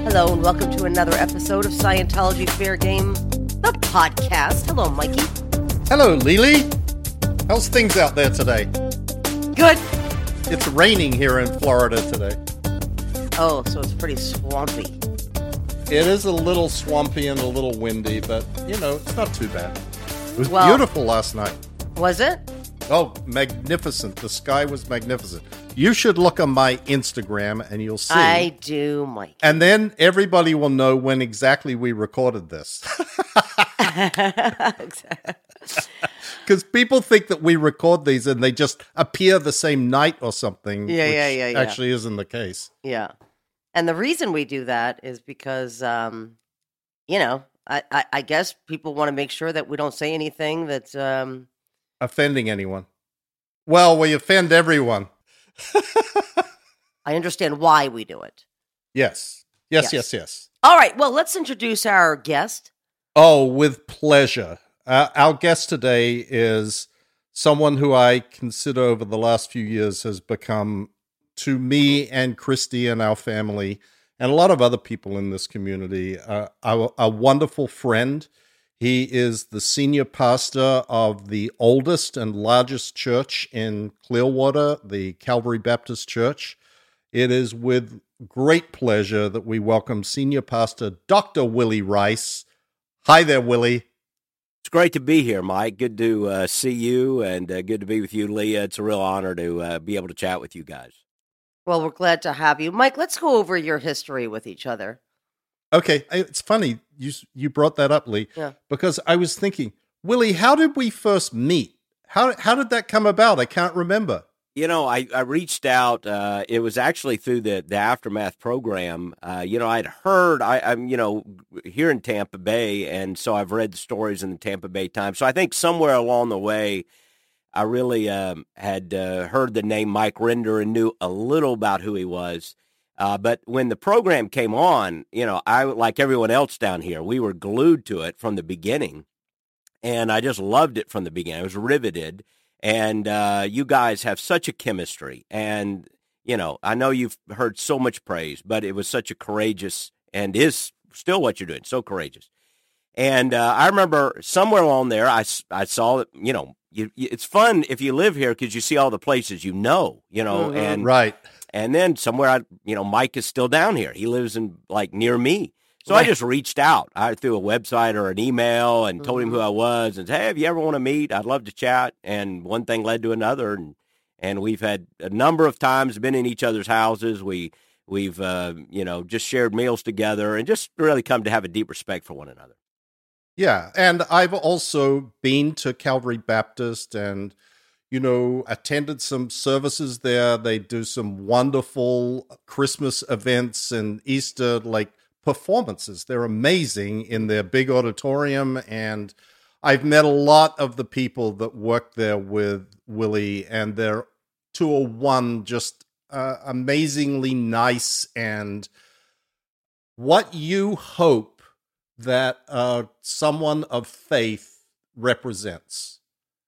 Hello and welcome to another episode of Scientology Fair Game, the podcast. Hello, Mikey. Hello, Lily. How's things out there today? Good. It's raining here in Florida today. Oh, so it's pretty swampy. It is a little swampy and a little windy, but, it's not too bad. It was beautiful last night. Was it? Oh, magnificent. The sky was magnificent. You should look on my Instagram and you'll see. I do, Mike. And then everybody will know when exactly we recorded this. Because people think that we record these and they just appear the same night or something. Yeah. Actually isn't the case. Yeah. And the reason we do that is because, I guess people want to make sure that we don't say anything that's... offending anyone. Well, we offend everyone. I understand why we do it. Yes. All right. Well, let's introduce our guest. Oh, with pleasure. Our guest today is someone who I consider over the last few years has become, to me and Christy and our family, and a lot of other people in this community, a wonderful friend. He is the senior pastor of the oldest and largest church in Clearwater, the Calvary Baptist Church. It is with great pleasure that we welcome Senior Pastor Dr. Willie Rice. Hi there, Willie. It's great to be here, Mike. Good to see you, and good to be with you, Leah. It's a real honor to be able to chat with you guys. Well, we're glad to have you. Mike, let's go over your history with each other. Okay, it's funny you brought that up, Lee, because I was thinking, Willie, how did we first meet? How did that come about? I can't remember. I reached out. It was actually through the Aftermath program. I'd heard, I'm here in Tampa Bay, and so I've read the stories in the Tampa Bay Times. So I think somewhere along the way, I really had heard the name Mike Rinder and knew a little about who he was. But when the program came on, I, like everyone else down here, we were glued to it from the beginning. And I just loved it from the beginning. I was riveted. And you guys have such a chemistry. And, I know you've heard so much praise, but it was such a courageous and is still what you're doing, so courageous. And I remember somewhere along there, I saw that, it's fun if you live here because you see all the places Mm-hmm. and right. And then somewhere, Mike is still down here. He lives in, near me. So I just reached out through a website or an email and told him who I was and said, hey, if you ever want to meet, I'd love to chat. And one thing led to another. And we've had a number of times been in each other's houses. We've just shared meals together and just really come to have a deep respect for one another. Yeah, and I've also been to Calvary Baptist and attended some services there. They do some wonderful Christmas events and Easter, performances. They're amazing in their big auditorium, and I've met a lot of the people that work there with Willie, and they're 201 just amazingly nice, and what you hope that someone of faith represents.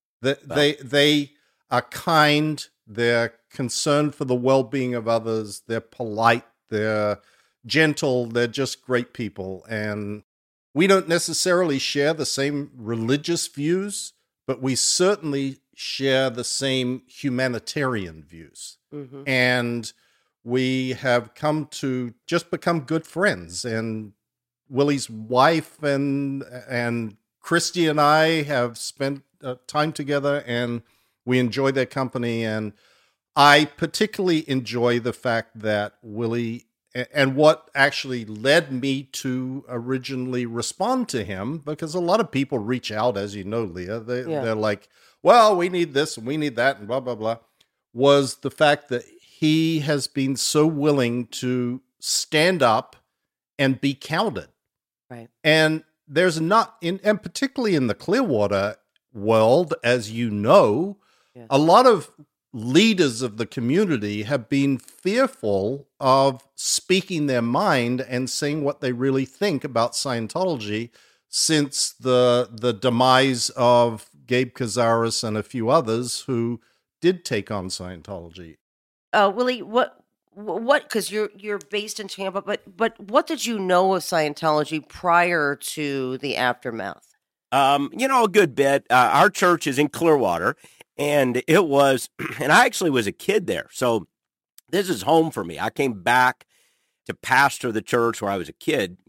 They are kind, they're concerned for the well-being of others, they're polite, they're gentle, they're just great people. And we don't necessarily share the same religious views, but we certainly share the same humanitarian views. Mm-hmm. And we have come to just become good friends. And Willie's wife and Christy and I have spent time together, and we enjoy their company. And I particularly enjoy the fact that Willie, and what actually led me to originally respond to him, because a lot of people reach out, as you know, Leah, they're like, well, we need this and we need that and blah, blah, blah, was the fact that he has been so willing to stand up and be counted. Right. And there's not, and particularly in the Clearwater world, as you know, a lot of leaders of the community have been fearful of speaking their mind and saying what they really think about Scientology since the demise of Gabe Cazares and a few others who did take on Scientology. Willie, what what? Because you're based in Tampa, but what did you know of Scientology prior to the aftermath? A good bit. Our church is in Clearwater, and it was, and I actually was a kid there, so this is home for me. I came back to pastor the church where I was a kid.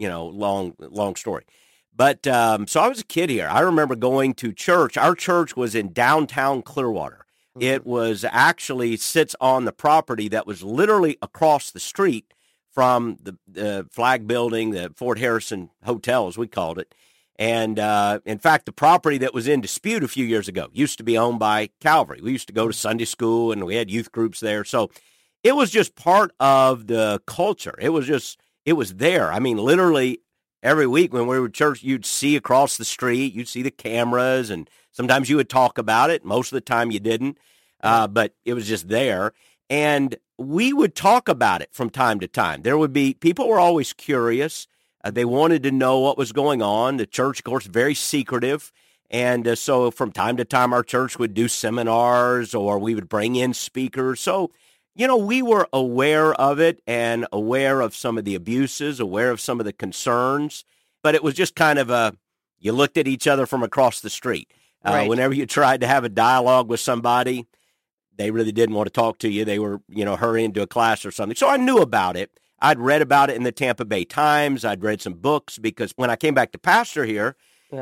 Long story. But so I was a kid here. I remember going to church. Our church was in downtown Clearwater. Mm-hmm. It was actually sits on the property that was literally across the street from the flag building, the Fort Harrison Hotel, as we called it. And in fact, the property that was in dispute a few years ago used to be owned by Calvary. We used to go to Sunday school, and we had youth groups there. So it was just part of the culture. It was there. I mean, literally every week when we were at church, you'd see across the street, you'd see the cameras, and sometimes you would talk about it. Most of the time you didn't, but it was just there. And we would talk about it from time to time. There would be, people were always curious. They wanted to know what was going on. The church, of course, very secretive. And so from time to time, our church would do seminars, or we would bring in speakers. So, we were aware of it and aware of some of the abuses, aware of some of the concerns, but it was just kind of you looked at each other from across the street. Right. Whenever you tried to have a dialogue with somebody, they really didn't want to talk to you. They were, hurrying to a class or something. So I knew about it. I'd read about it in the Tampa Bay Times. I'd read some books, because when I came back to pastor here,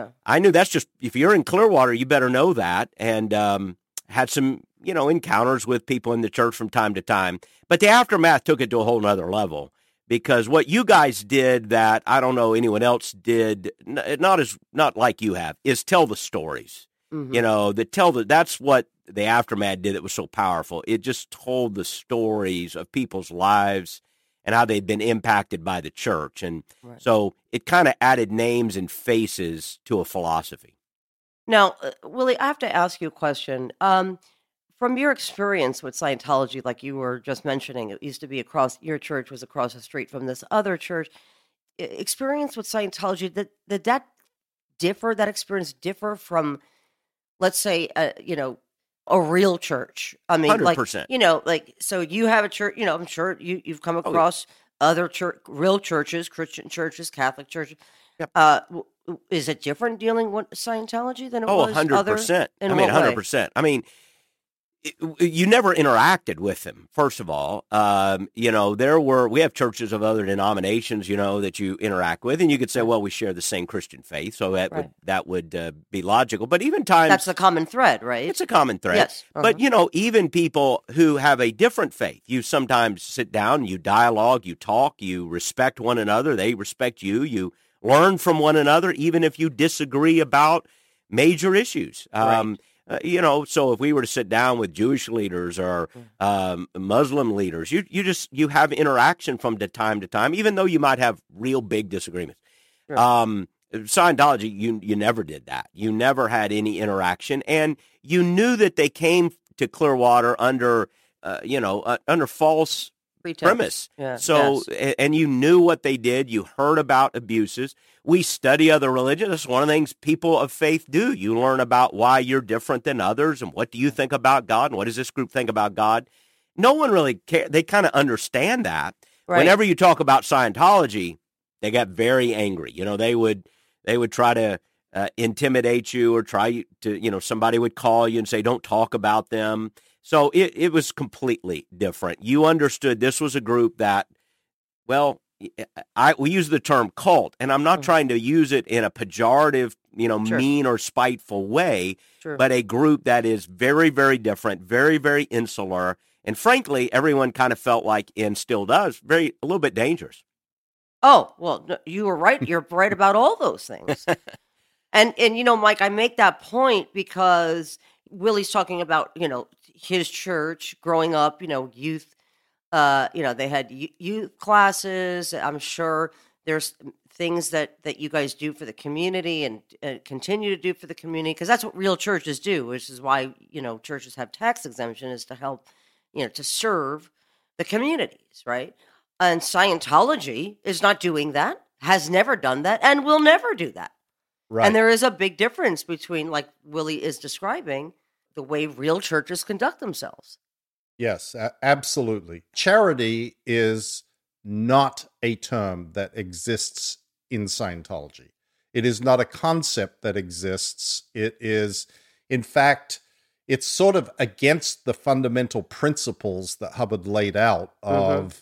I knew that's just, if you're in Clearwater, you better know that, and had some, encounters with people in the church from time to time. But the aftermath took it to a whole nother level, because what you guys did that I don't know anyone else did, not like you have, is tell the stories. Mm-hmm. That's what the aftermath did that was so powerful. It just told the stories of people's lives and how they'd been impacted by the church. And so it kind of added names and faces to a philosophy. Now, Willie, I have to ask you a question. From your experience with Scientology, like you were just mentioning, it used to be your church was across the street from this other church. Experience with Scientology, did that experience differ from, let's say, a real church? I mean, 100%. So you have a church, I'm sure you've come across other real churches, Christian churches, Catholic churches. Yep. Is it different dealing with Scientology than it was 100%. 100%. I mean, you never interacted with them, first of all. We have churches of other denominations, that you interact with, and you could say, well, we share the same Christian faith, so that would be logical. But even times, that's a common thread, right? It's a common thread. Yes. Uh-huh. But even people who have a different faith, you sometimes sit down, you dialogue, you talk, you respect one another, they respect you, you learn from one another, even if you disagree about major issues. Right. So if we were to sit down with Jewish leaders or Muslim leaders, you have interaction from time to time, even though you might have real big disagreements. Sure. Scientology, you never did that. You never had any interaction, and you knew that they came to Clearwater under false premise. Yeah. So, and you knew what they did. You heard about abuses. We study other religions. That's one of the things people of faith do. You learn about why you're different than others, and what do you think about God, and what does this group think about God. No one really cares. They kind of understand that. Right. Whenever you talk about Scientology, they got very angry. They would try to intimidate you, or try to, somebody would call you and say, don't talk about them. So it was completely different. You understood this was a group that, we use the term cult, and I'm not trying to use it in a pejorative, Sure. mean or spiteful way, Sure. but a group that is very, very different, very, very insular, and frankly, everyone kind of felt like, and still does, a little bit dangerous. Oh, well, no, you were right. You're right about all those things. And Mike, I make that point because Willie's talking about, his church growing up, youth, they had youth classes. I'm sure there's things that you guys do for the community and continue to do for the community, because that's what real churches do, which is why, churches have tax exemption, is to help, to serve the communities, right? And Scientology is not doing that, has never done that, and will never do that. Right. And there is a big difference between, like Willie is describing, the way real churches conduct themselves. Yes, absolutely. Charity is not a term that exists in Scientology. It is not a concept that exists. It is, in fact, it's sort of against the fundamental principles that Hubbard laid out of,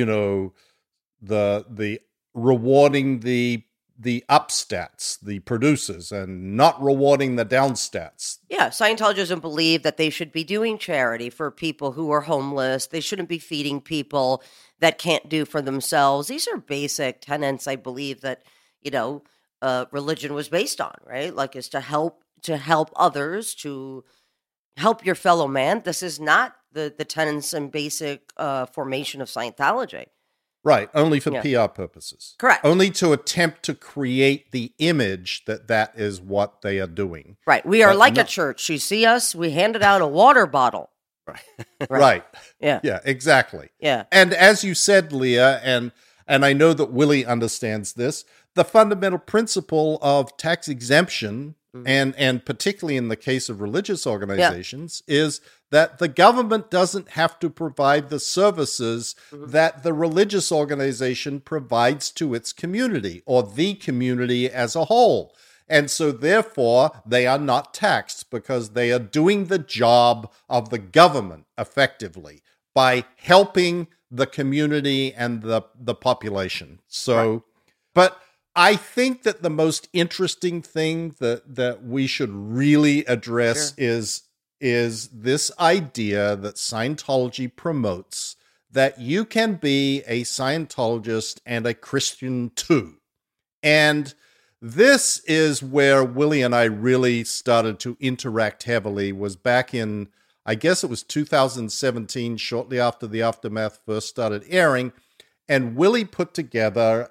the rewarding the upstats, the producers, and not rewarding the downstats. Yeah, Scientologists believe that they should be doing charity for people who are homeless. They shouldn't be feeding people that can't do for themselves. These are basic tenets, I believe, that religion was based on, right? Like, is to help others, to help your fellow man. This is not the tenets and basic formation of Scientology. Right, only for PR purposes. Correct. Only to attempt to create the image that is what they are doing. Right. We are like a church. You see us, we handed out a water bottle. Right. Right. Yeah. Yeah, exactly. Yeah. And as you said, Leah, and I know that Willie understands this, the fundamental principle of tax exemption, and particularly in the case of religious organizations, is that the government doesn't have to provide the services that the religious organization provides to its community or the community as a whole. And so therefore, they are not taxed because they are doing the job of the government effectively by helping the community and the population. So, but I think that the most interesting thing that we should really address is this idea that Scientology promotes, that you can be a Scientologist and a Christian too. And this is where Willie and I really started to interact heavily, was back in, I guess it was 2017, shortly after the Aftermath first started airing. And Willie put together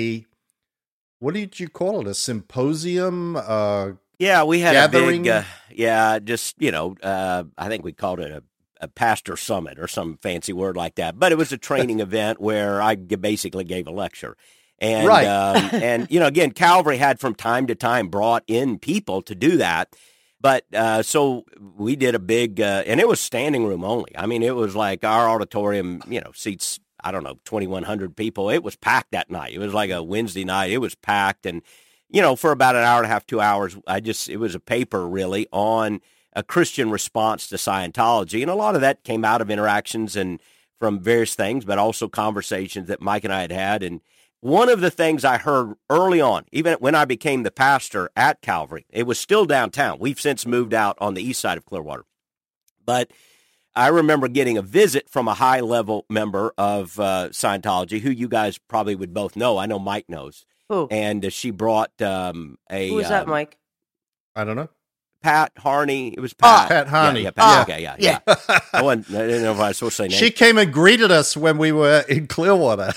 what did you call it? A symposium? Yeah, we had gathering? a big, I think we called it a pastor summit or some fancy word like that. But it was a training event where I basically gave a lecture. And, again, Calvary had from time to time brought in people to do that. But so we did a big, and it was standing room only. I mean, it was like our auditorium, seats, 2,100 people. It was packed that night. It was like a Wednesday night. It was packed. And, for about an hour and a half, 2 hours, it was a paper really on a Christian response to Scientology. And a lot of that came out of interactions and from various things, but also conversations that Mike and I had had. And one of the things I heard early on, even when I became the pastor at Calvary, it was still downtown. We've since moved out on the east side of Clearwater. But I remember getting a visit from a high-level member of Scientology, who you guys probably would both know. I know Mike knows. Who? And she brought Who is that, Mike? I don't know. Pat Harney. It was Pat. Pat Harney. Yeah, Pat. Okay, yeah. I didn't know if I was supposed to say name. She came and greeted us when we were in Clearwater.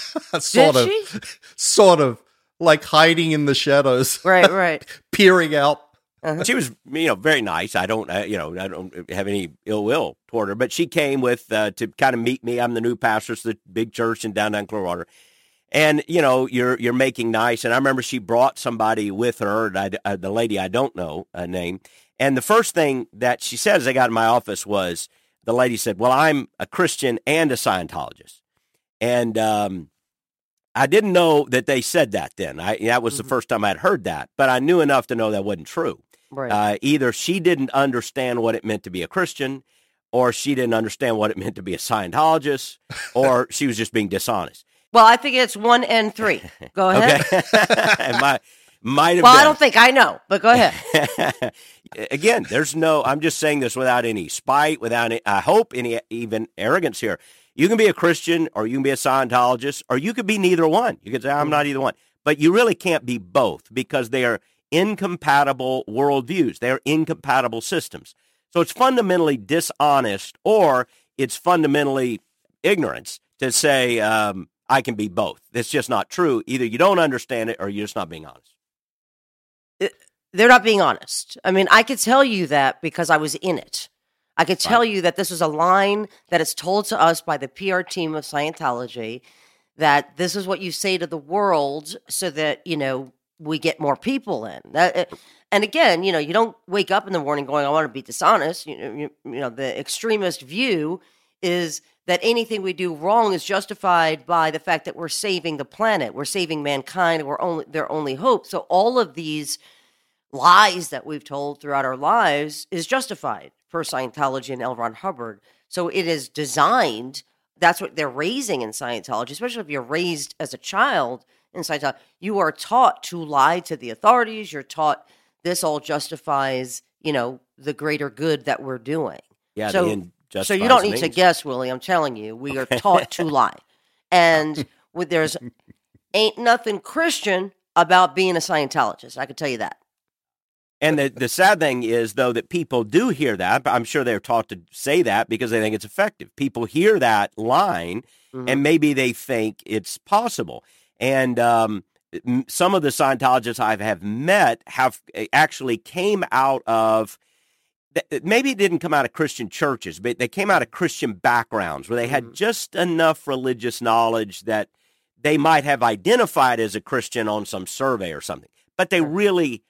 sort of like hiding in the shadows. Right. Peering out. Uh-huh. She was, very nice. I don't have any ill will toward her, but she came with to kind of meet me. I'm the new pastor of the big church in downtown Clearwater, and you're making nice. And I remember she brought somebody with her, the lady I don't know name. And the first thing that she said as I got in my office was, the lady said, "Well, I'm a Christian and a Scientologist," and I didn't know that they said that then. That was the first time I'd heard that, but I knew enough to know that wasn't true. Right. Either she didn't understand what it meant to be a Christian, or she didn't understand what it meant to be a Scientologist, or she was just being dishonest. Well, I think it's 1 and 3. Go ahead. Okay. Might have well, been. I don't think I know, but go ahead. Again, I'm just saying this without any spite, without, I hope, any even arrogance here. You can be a Christian, or you can be a Scientologist, or you could be neither one. You could say, I'm not either one. But you really can't be both, because they are incompatible worldviews. They are incompatible systems. So it's fundamentally dishonest, or it's fundamentally ignorance to say, I can be both. That's just not true. Either you don't understand it, or you're just not being honest. They're not being honest. I mean, I could tell you that because I was in it. I could tell you that this was a line that is told to us by the PR team of Scientology, that this is what you say to the world so that, we get more people in. And again, you don't wake up in the morning going, I want to be dishonest. The extremist view is that anything we do wrong is justified by the fact that we're saving the planet, we're saving mankind, we're their only hope. So all of these lies that we've told throughout our lives is justified per Scientology and L. Ron Hubbard. So it is designed, that's what they're raising in Scientology, especially if you're raised as a child in Scientology. You are taught to lie to the authorities. You're taught this all justifies, the greater good that we're doing. Yeah, so you don't need to guess, Willie. I'm telling you, we are taught to lie. And there's ain't nothing Christian about being a Scientologist. I can tell you that. And the sad thing is, though, that people do hear that. I'm sure they're taught to say that because they think it's effective. People hear that line, and maybe they think it's possible. And some of the Scientologists I have met have actually came out of, maybe it didn't come out of Christian churches, but they came out of Christian backgrounds where they had just enough religious knowledge that they might have identified as a Christian on some survey or something. But they really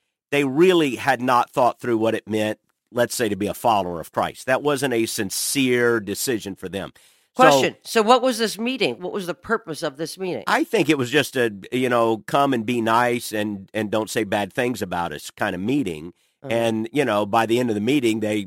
had not thought through what it meant, let's say, to be a follower of Christ. That wasn't a sincere decision for them. Question. So what was this meeting? What was the purpose of this meeting? I think it was just a, come and be nice and don't say bad things about us kind of meeting. And, by the end of the meeting, they,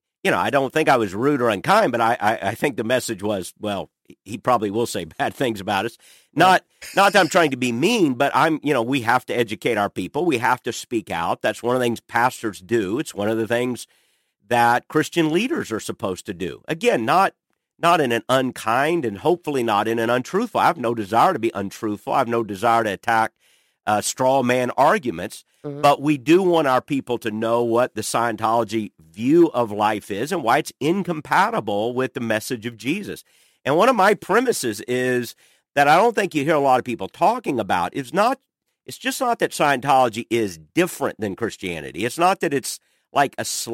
I don't think I was rude or unkind, but I think the message was, well, he probably will say bad things about us. Not that I'm trying to be mean, but we have to educate our people. We have to speak out. That's one of the things pastors do. It's one of the things that Christian leaders are supposed to do. Again, not in an unkind and hopefully not in an untruthful. I have no desire to be untruthful. I have no desire to attack straw man arguments, but we do want our people to know what the Scientology view of life is and why it's incompatible with the message of Jesus. And one of my premises is that I don't think you hear a lot of people talking about it's just not that Scientology is different than Christianity. It's not that it's like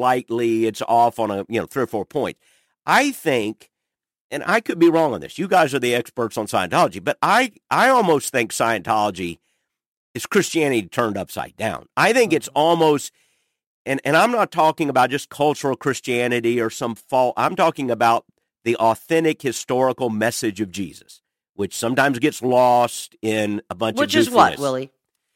it's off on 3 or 4 points. I think, and I could be wrong on this, you guys are the experts on Scientology, but I almost think Scientology is Christianity turned upside down. I think it's almost, and I'm not talking about just cultural Christianity or some fault. I'm talking about the authentic historical message of Jesus, which sometimes gets lost in a bunch of goofiness. Which is what, Willie?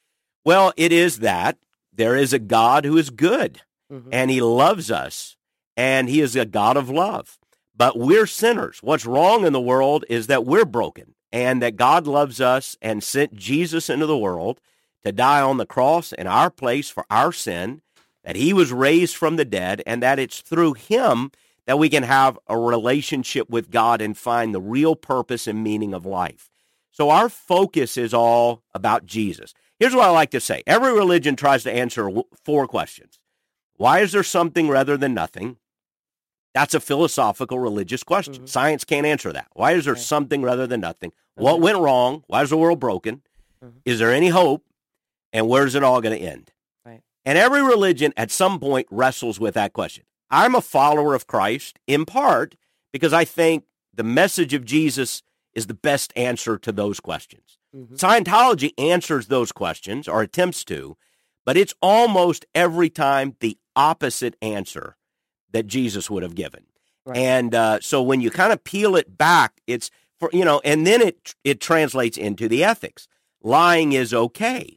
Well, it is that there is a God who is good, and he loves us, and he is a God of love. But we're sinners. What's wrong in the world is that we're broken, and that God loves us and sent Jesus into the world to die on the cross in our place for our sin, that he was raised from the dead, and that it's through him that we can have a relationship with God and find the real purpose and meaning of life. So our focus is all about Jesus. Here's what I like to say. Every religion tries to answer 4 questions. Why is there something rather than nothing? That's a philosophical religious question. Science can't answer that. Why is there something rather than nothing? What went wrong? Why is the world broken? Is there any hope? And where's it all going to end? Right. And every religion at some point wrestles with that question. I'm a follower of Christ in part because I think the message of Jesus is the best answer to those questions. Scientology answers those questions or attempts to, but it's almost every time the opposite answer that Jesus would have given. Right. And so when you kind of peel it back, it's for, and then it translates into the ethics. Lying is okay.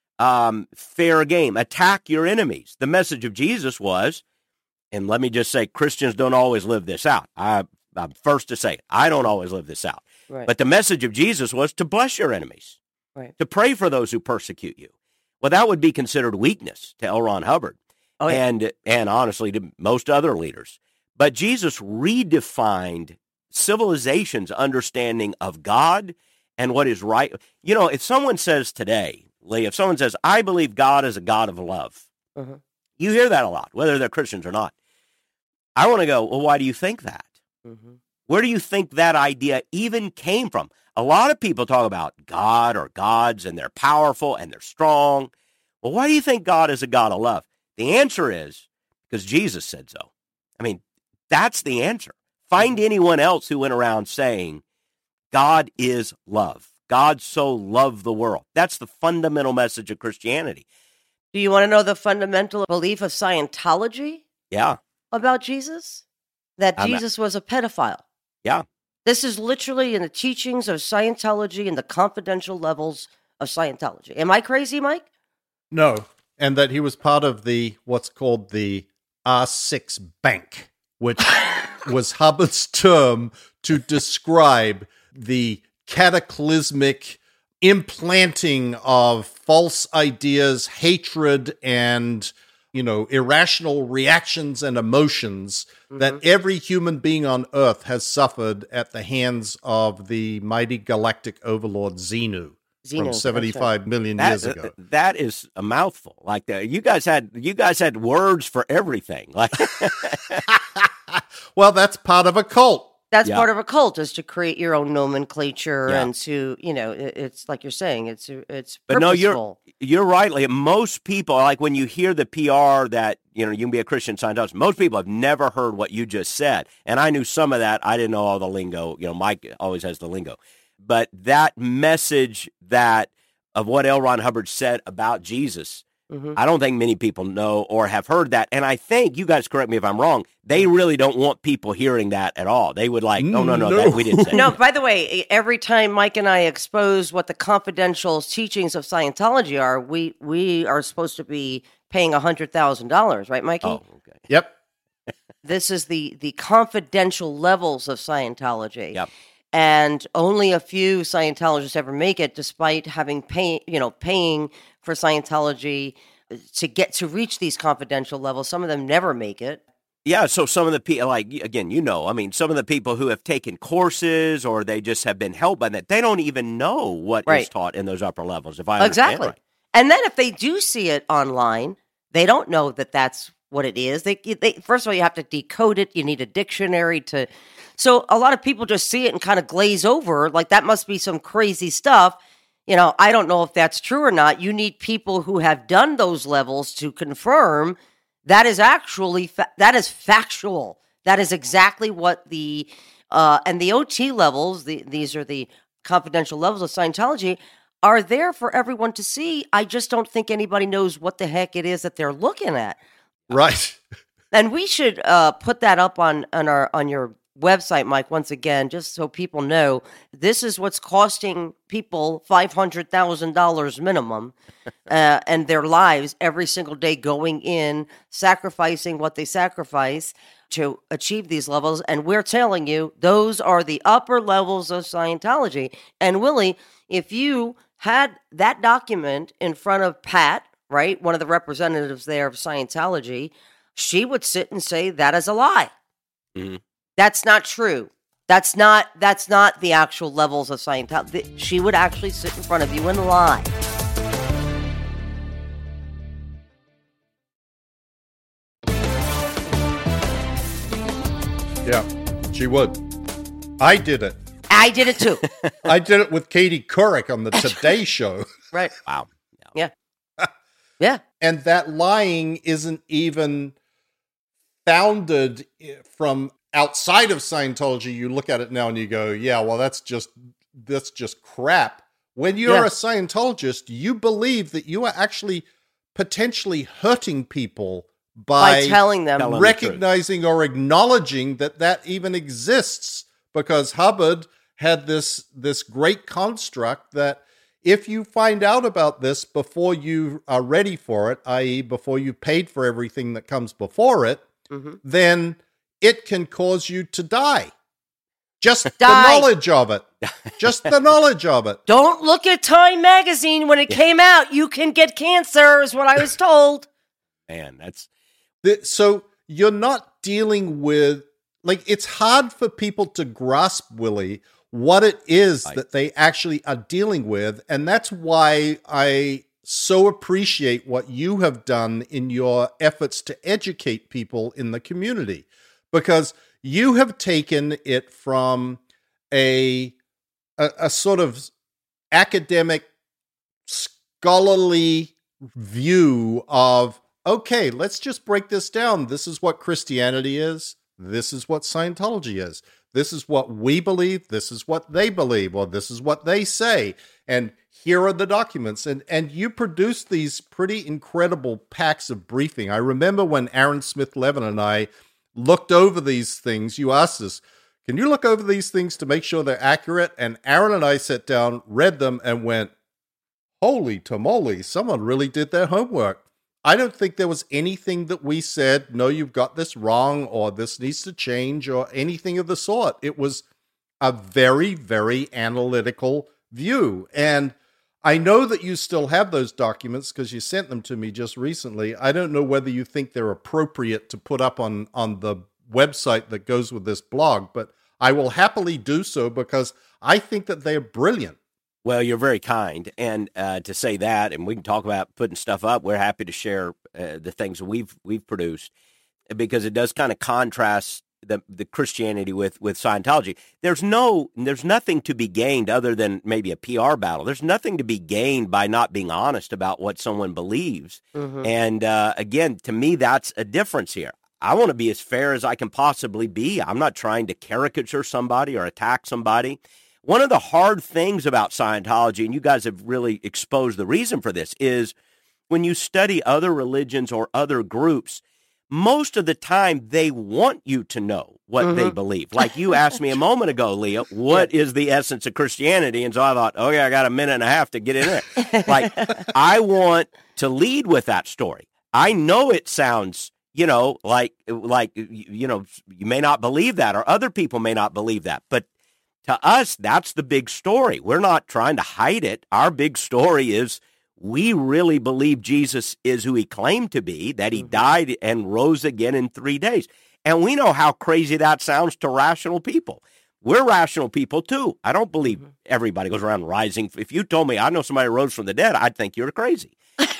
Fair game. Attack your enemies. The message of Jesus was, and let me just say, Christians don't always live this out. I'm first to say, I don't always live this out. Right. But the message of Jesus was to bless your enemies, right, to pray for those who persecute you. Well, that would be considered weakness to L. Ron Hubbard. Oh, yeah. And honestly, to most other leaders. But Jesus redefined civilization's understanding of God and what is right. If someone says today, Lee, if someone says, I believe God is a God of love, you hear that a lot, whether they're Christians or not. I want to go, well, why do you think that? Where do you think that idea even came from? A lot of people talk about God or gods, and they're powerful and they're strong. Well, why do you think God is a God of love? The answer is because Jesus said so. I mean, that's the answer. Find anyone else who went around saying God is love. God so loved the world. That's the fundamental message of Christianity. Do you want to know the fundamental belief of Scientology? Yeah. About Jesus? That Jesus was a pedophile. Yeah. This is literally in the teachings of Scientology and the confidential levels of Scientology. Am I crazy, Mike? No. And that he was part of what's called the R6 Bank, which was Hubbard's term to describe the cataclysmic implanting of false ideas, hatred, and irrational reactions and emotions that every human being on Earth has suffered at the hands of the mighty galactic overlord Xenu from 75 million years ago. That is a mouthful. Like you guys had words for everything. Like, well, that's part of a cult. That's part of a cult, is to create your own nomenclature and to, it's like you're saying, it's purposeful. But no, you're right. Like most people, like when you hear the PR that, you can be a Christian Scientologist, most people have never heard what you just said. And I knew some of that. I didn't know all the lingo. Mike always has the lingo. But that message of what L. Ron Hubbard said about Jesus, I don't think many people know or have heard that. And I think, you guys correct me if I'm wrong, they really don't want people hearing that at all. They would like, no, that we didn't say. No, by the way, every time Mike and I expose what the confidential teachings of Scientology are, we are supposed to be paying $100,000, right, Mikey? Oh, okay. Yep. This is the confidential levels of Scientology. Yep. And only a few Scientologists ever make it, despite having paying for Scientology to reach these confidential levels. Some of them never make it. Yeah, so some of the people, like, again, some of the people who have taken courses or they just have been helped by that, they don't even know what is taught in those upper levels, if I understand right. And then if they do see it online, they don't know that that's what it is. They first of all, you have to decode it. You need a dictionary to... So a lot of people just see it and kind of glaze over, like that must be some crazy stuff. I don't know if that's true or not. You need people who have done those levels to confirm that is actually, that is factual. That is exactly what and the OT levels, these are the confidential levels of Scientology, are there for everyone to see. I just don't think anybody knows what the heck it is that they're looking at. Right. And we should put that up on your website, Mike, once again, just so people know this is what's costing people $500,000 minimum and their lives every single day, going in, sacrificing what they sacrifice to achieve these levels. And we're telling you, those are the upper levels of Scientology. And Willie, if you had that document in front of Pat, right, one of the representatives there of Scientology, she would sit and say that is a lie. Mm-hmm. That's not true. That's not the actual levels of Scientology. She would actually sit in front of you and lie. Yeah, she would. I did it. I did it too. I did it with Katie Couric on the Today Show. Right. Wow. Yeah. Yeah. And that lying isn't even founded from outside of Scientology. You look at it now and you go, yeah, well, that's just crap. When you're a Scientologist, you believe that you are actually potentially hurting people by telling them, recognizing or acknowledging that even exists, because Hubbard had this great construct that if you find out about this before you are ready for it, i.e. before you paid for everything that comes before it, then it can cause you to die. Just the knowledge of it. Just the knowledge of it. Don't look at Time magazine when it came out. You can get cancer, is what I was told. Man, that's... So you're not dealing with... Like, it's hard for people to grasp, Willie, what it is that they actually are dealing with. And that's why I so appreciate what you have done in your efforts to educate people in the community. Because you have taken it from a sort of academic, scholarly view of, okay, let's just break this down. This is what Christianity is. This is what Scientology is. This is what we believe. This is what they believe, or this is what they say. And here are the documents. And you produce these pretty incredible packs of briefing. I remember when Aaron Smith Levin and I looked over these things, you asked us, can you look over these things to make sure they're accurate? And Aaron and I sat down, read them, and went, holy tamale, someone really did their homework. I don't think there was anything that we said, no, you've got this wrong, or this needs to change, or anything of the sort. It was a very, very analytical view. And I know that you still have those documents because you sent them to me just recently. I don't know whether you think they're appropriate to put up on the website that goes with this blog, but I will happily do so because I think that they're brilliant. Well, you're very kind, and to say that, and we can talk about putting stuff up. We're happy to share the things we've produced because it does kind of contrast the Christianity with Scientology. There's nothing to be gained other than maybe a PR battle. There's nothing to be gained by not being honest about what someone believes. Mm-hmm. And again, to me, that's a difference here. I want to be as fair as I can possibly be. I'm not trying to caricature somebody or attack somebody. One of the hard things about Scientology, and you guys have really exposed the reason for this, is when you study other religions or other groups, most of the time they want you to know what they believe. Like you asked me a moment ago, Leah, what is the essence of Christianity? And so I thought, okay, I got a minute and a half to get in there. Like, I want to lead with that story. I know it sounds, like, you may not believe that, or other people may not believe that, but to us, that's the big story. We're not trying to hide it. Our big story is we really believe Jesus is who he claimed to be, that he died and rose again in 3 days. And we know how crazy that sounds to rational people. We're rational people, too. I don't believe everybody goes around rising. If you told me I know somebody rose from the dead, I'd think you're crazy.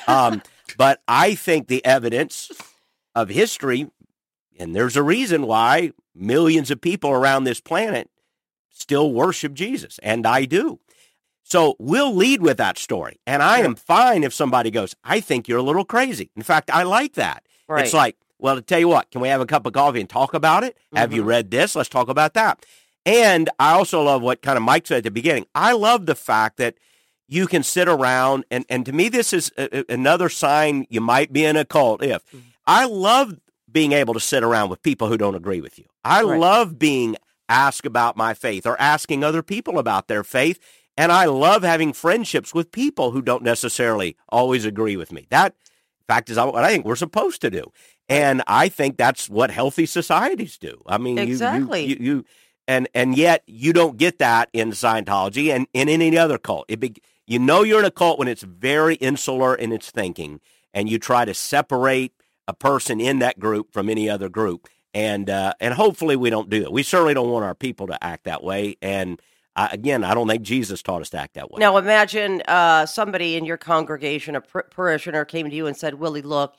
But I think the evidence of history, and there's a reason why millions of people around this planet still worship Jesus, and I do. So we'll lead with that story, and I am fine if somebody goes, I think you're a little crazy. In fact, I like that. Right. It's like, well, to tell you what, can we have a cup of coffee and talk about it? Have you read this? Let's talk about that. And I also love what kind of Mike said at the beginning. I love the fact that you can sit around, and to me, this is another sign you might be in a cult. I love being able to sit around with people who don't agree with you. I love being asked about my faith or asking other people about their faith. And I love having friendships with people who don't necessarily always agree with me. That, in fact, is what I think we're supposed to do. And I think that's what healthy societies do. I mean, exactly. And yet you don't get that in Scientology and in any other cult. You're in a cult when it's very insular in its thinking, and you try to separate a person in that group from any other group. And hopefully we don't do that. We certainly don't want our people to act that way. And again, I don't think Jesus taught us to act that way. Now imagine somebody in your congregation, a parishioner, came to you and said, Willie, look,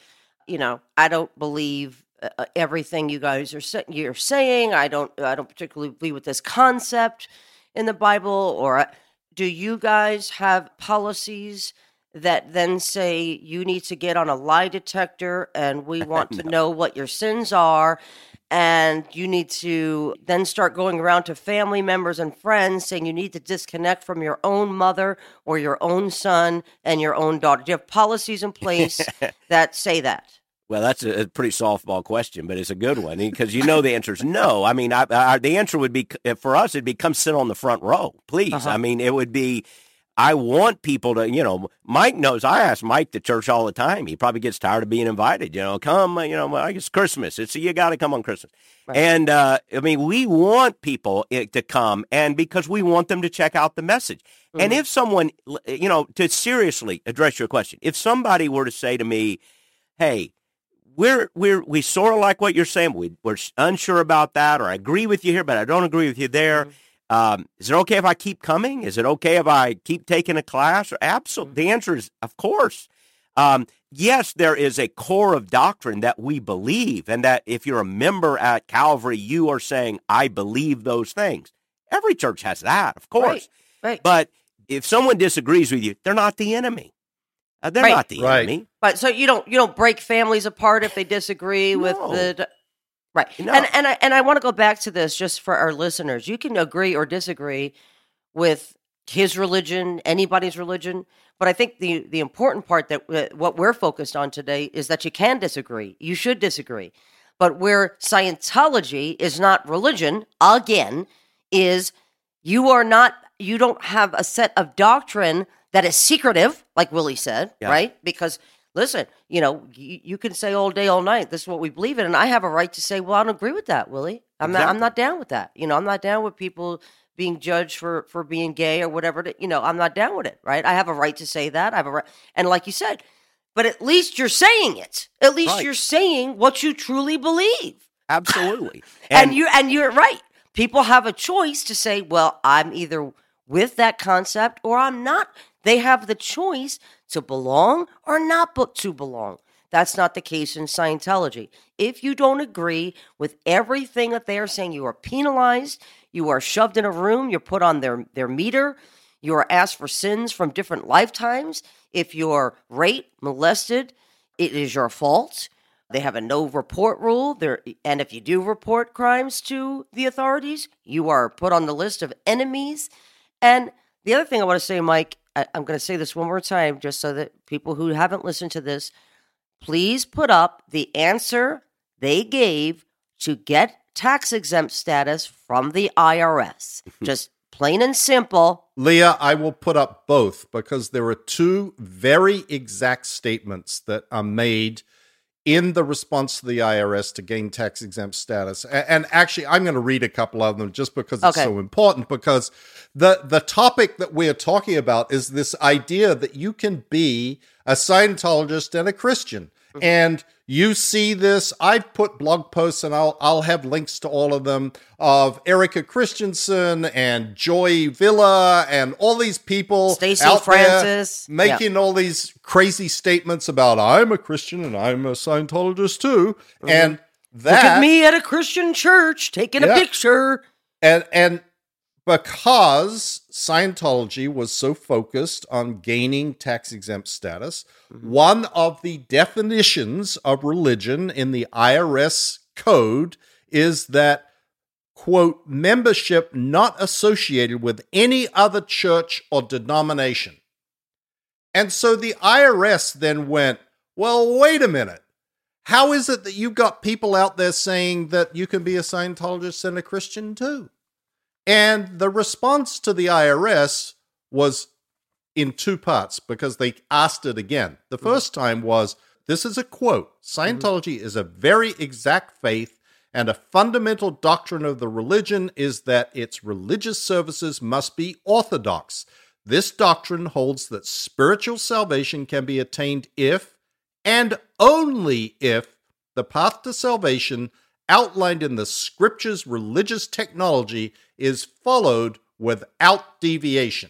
I don't believe everything you guys you're saying. I don't particularly believe with this concept in the Bible. Or do you guys have policies that then say you need to get on a lie detector and we want to know what your sins are, and you need to then start going around to family members and friends saying you need to disconnect from your own mother or your own son and your own daughter? Do you have policies in place that say that? Well, that's a pretty softball question, but it's a good one because the answer is no. I mean, the answer would be, for us, it'd be come sit on the front row, please. I mean, it would be, I want people to, Mike knows, I ask Mike to church all the time. He probably gets tired of being invited, come, I guess Christmas. You got to come on Christmas. Right. And, we want people to come, and because we want them to check out the message. Mm-hmm. And if someone, to seriously address your question, if somebody were to say to me, hey, we sort of like what you're saying, we're unsure about that, or I agree with you here, but I don't agree with you there. Mm-hmm. Is it okay if I keep coming? Is it okay if I keep taking a class? Absolutely. The answer is, of course. Yes, there is a core of doctrine that we believe, and that if you're a member at Calvary, you are saying, I believe those things. Every church has that, of course. Right. But if someone disagrees with you, they're not the enemy. They're not the enemy. But so you don't break families apart if they disagree with the... Right. No. And I want to go back to this just for our listeners. You can agree or disagree with his religion, anybody's religion, but I think the important part that what we're focused on today is that you can disagree. You should disagree. But where Scientology is not religion, again, is you don't have a set of doctrine that is secretive, like Willie said, right? Because listen, you can say all day, all night, this is what we believe in, and I have a right to say, well, I don't agree with that, Willie. I'm not down with that. I'm not down with people being judged for being gay or whatever. I'm not down with it, right? I have a right to say that. I have a right, and like you said, but at least you're saying it. At least you're saying what you truly believe. Absolutely, and you're right. People have a choice to say, well, I'm either with that concept or I'm not. They have the choice to belong or not to belong. That's not the case in Scientology. If you don't agree with everything that they are saying, you are penalized, you are shoved in a room, you're put on their meter, you are asked for sins from different lifetimes. If you're raped, molested, it is your fault. They have a no report rule. And if you do report crimes to the authorities, you are put on the list of enemies. And the other thing I want to say, Mike, I'm going to say this one more time, just so that people who haven't listened to this, please put up the answer they gave to get tax-exempt status from the IRS. Just plain and simple. Leah, I will put up both because there are two very exact statements that are made in the response to the IRS to gain tax-exempt status. And actually, I'm going to read a couple of them just because it's so important, because the topic that we're talking about is this idea that you can be a Scientologist and a Christian. And you see this, I've put blog posts, and I'll have links to all of them, of Erica Christensen and Joy Villa and all these people Stacey out Francis there making all these crazy statements about I'm a Christian and I'm a Scientologist too. And that, look at me at a Christian church taking a picture. And because Scientology was so focused on gaining tax-exempt status, one of the definitions of religion in the IRS code is that, quote, membership not associated with any other church or denomination. And so the IRS then went, well, wait a minute. How is it that you've got people out there saying that you can be a Scientologist and a Christian too? And the response to the IRS was in two parts because they asked it again. The first time was, this is a quote, Scientology is a very exact faith, and a fundamental doctrine of the religion is that its religious services must be orthodox. This doctrine holds that spiritual salvation can be attained if, and only if, the path to salvation outlined in the scripture's religious technology is followed without deviation.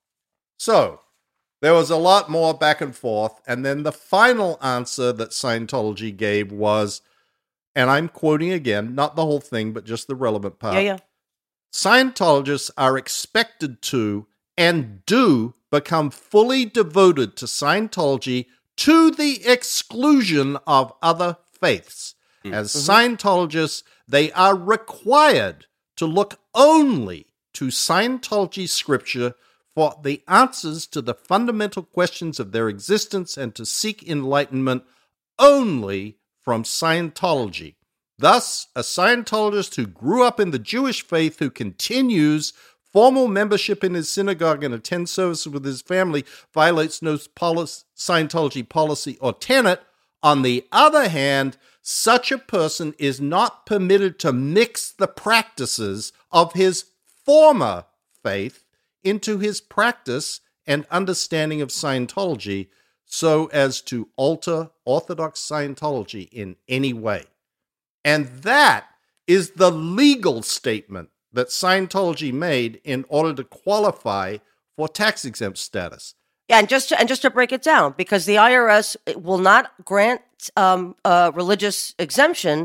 So, there was a lot more back and forth, and then the final answer that Scientology gave was, and I'm quoting again, not the whole thing, but just the relevant part. Scientologists are expected to, and do, become fully devoted to Scientology to the exclusion of other faiths. As Scientologists, they are required to look only to Scientology scripture for the answers to the fundamental questions of their existence and to seek enlightenment only from Scientology. Thus, a Scientologist who grew up in the Jewish faith, who continues formal membership in his synagogue and attends services with his family, violates no Scientology policy or tenet. On the other hand, such a person is not permitted to mix the practices of his former faith into his practice and understanding of Scientology so as to alter Orthodox Scientology in any way. And that is the legal statement that Scientology made in order to qualify for tax-exempt status. Yeah, and just to break it down, because the IRS will not grant religious exemption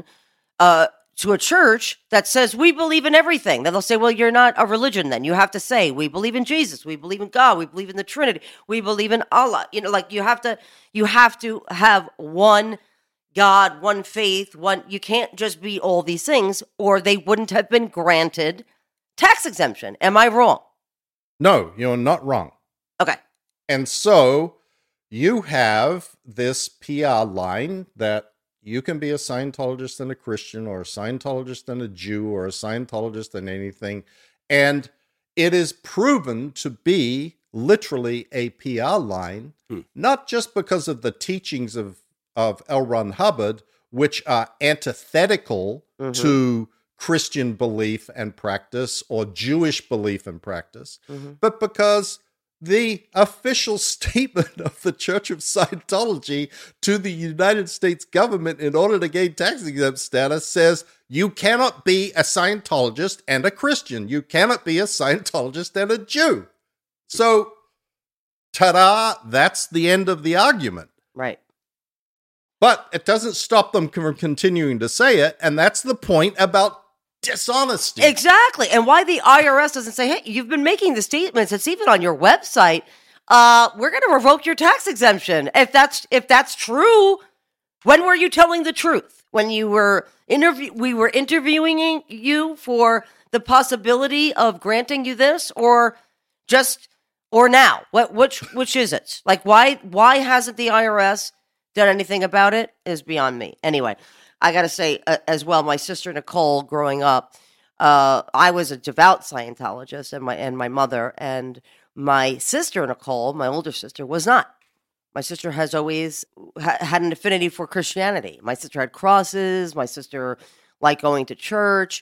to a church that says we believe in everything. Then they'll say, well, you're not a religion then. You have to say we believe in Jesus, we believe in God, we believe in the Trinity, we believe in Allah. Like you have to have one God, one faith, you can't just be all these things, or they wouldn't have been granted tax exemption. Am I wrong? No, you're not wrong. Okay. And so you have this PR line that, you can be a Scientologist and a Christian, or a Scientologist and a Jew, or a Scientologist and anything. And it is proven to be literally a PR line, not just because of the teachings of L. Ron Hubbard, which are antithetical to Christian belief and practice or Jewish belief and practice, but because the official statement of the Church of Scientology to the United States government in order to gain tax-exempt status says you cannot be a Scientologist and a Christian. You cannot be a Scientologist and a Jew. So, ta-da, that's the end of the argument. Right. But it doesn't stop them from continuing to say it, and that's the point about dishonesty. Exactly. And why the IRS doesn't say, hey, you've been making the statements, it's even on your website, we're going to revoke your tax exemption. If that's true, when were you telling the truth? When you were we were interviewing you for the possibility of granting you this, or now? Which is it? Like, why hasn't the IRS done anything about it is beyond me. Anyway, I got to say as well, my sister Nicole, growing up, I was a devout Scientologist, and my mother, and my sister Nicole, my older sister, was not. My sister has always had an affinity for Christianity. My sister had crosses. My sister liked going to church,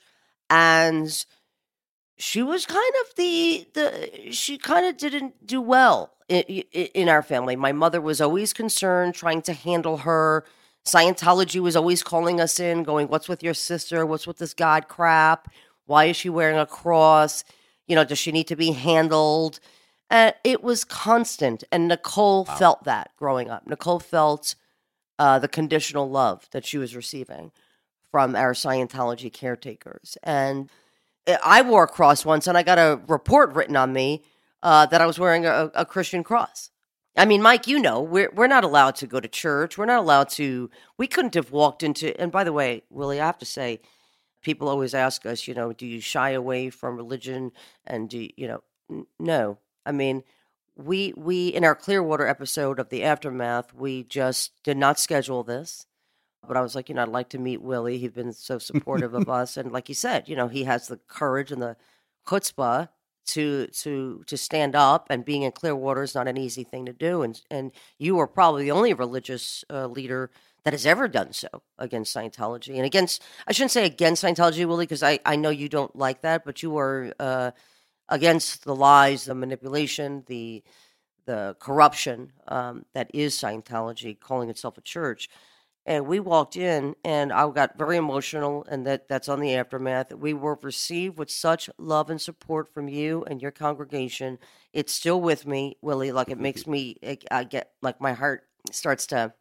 and she was kind of she kind of didn't do well in our family. My mother was always concerned, trying to handle her. Scientology was always calling us in, going, what's with your sister? What's with this God crap? Why is she wearing a cross? Does she need to be handled? It was constant. And Nicole felt that growing up. Nicole felt the conditional love that she was receiving from our Scientology caretakers. And I wore a cross once, and I got a report written on me that I was wearing a Christian cross. I mean, Mike, we're not allowed to go to church. We're not allowed to. We couldn't have walked into. And by the way, Willie, I have to say, people always ask us, do you shy away from religion? And no. I mean, we in our Clearwater episode of the Aftermath, we just did not schedule this. But I was like, I'd like to meet Willie. He's been so supportive of us, and like you said, he has the courage and the chutzpah to stand up, and being in Clearwater is not an easy thing to do. And you are probably the only religious leader that has ever done so against Scientology and I shouldn't say against Scientology, Willie, because I know you don't like that, but you are against the lies, the manipulation, the corruption that is Scientology, calling itself a church. And we walked in, and I got very emotional, and that's on the Aftermath. We were received with such love and support from you and your congregation. It's still with me, Willie. Like, it makes me, I get, like, my heart starts to,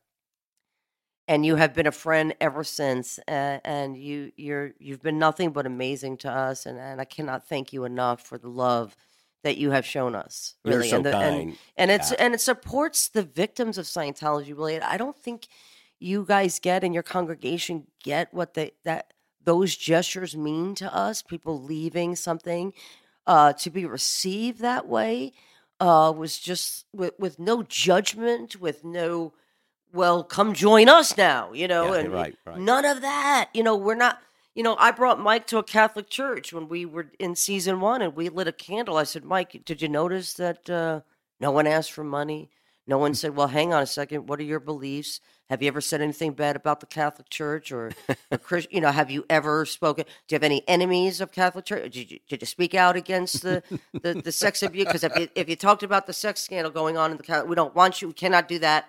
and you have been a friend ever since, and you've been nothing but amazing to us, and I cannot thank you enough for the love that you have shown us. Really. You're so kind. And it supports the victims of Scientology, Willie. I don't think you guys get, and your congregation get, what those gestures mean to us. People leaving something to be received that way was just with no judgment, with no, well, come join us now, and right. None of that. We're not. I brought Mike to a Catholic church when we were in season 1, and we lit a candle. I said, Mike, did you notice that no one asked for money? No one said, well, hang on a second, what are your beliefs? Have you ever said anything bad about the Catholic Church or Christian? Have you ever spoken? Do you have any enemies of Catholic Church? Did you speak out against the sex abuse? Because if you talked about the sex scandal going on in the Catholic, we don't want you. We cannot do that.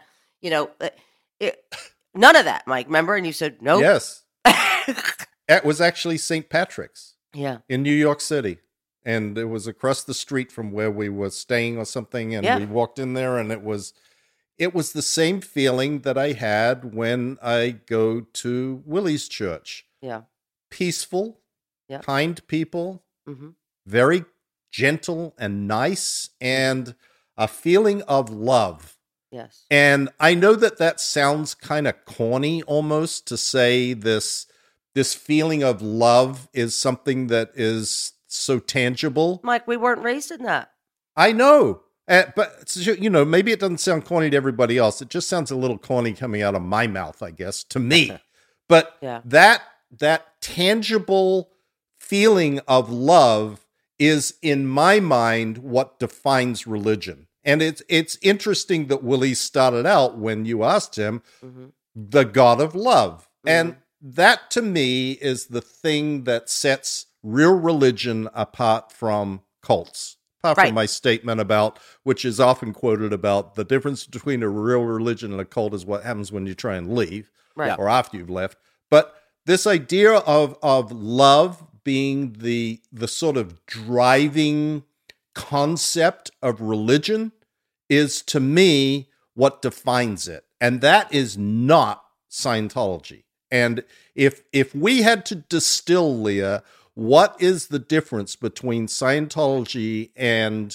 None of that, Mike. Remember? And you said no. Nope. Yes, it was actually St. Patrick's. Yeah, in New York City, and it was across the street from where we were staying or something. And we walked in there, and it was the same feeling that I had when I go to Willie's church. Yeah. Peaceful, kind people, very gentle and nice, and a feeling of love. Yes. And I know that sounds kind of corny almost, to say this feeling of love is something that is so tangible. Mike, we weren't raised in that. I know. But you know, maybe it doesn't sound corny to everybody else. It just sounds a little corny coming out of my mouth, I guess, to me. But that tangible feeling of love is, in my mind, what defines religion. And it's interesting that Willie started out, when you asked him, the God of love. And that, to me, is the thing that sets real religion apart from cults. Apart from my statement about, which is often quoted about, the difference between a real religion and a cult is what happens when you try and leave, or after you've left. But this idea of love being the sort of driving concept of religion is, to me, what defines it. And that is not Scientology. And if we had to distill, Leah, what is the difference between Scientology and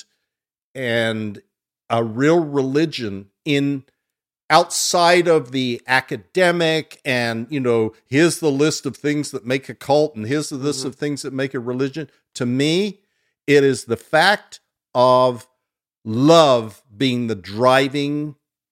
a real religion in outside of the academic and, you know, here's the list of things that make a cult and here's the list of things that make a religion? To me, it is the fact of love being the driving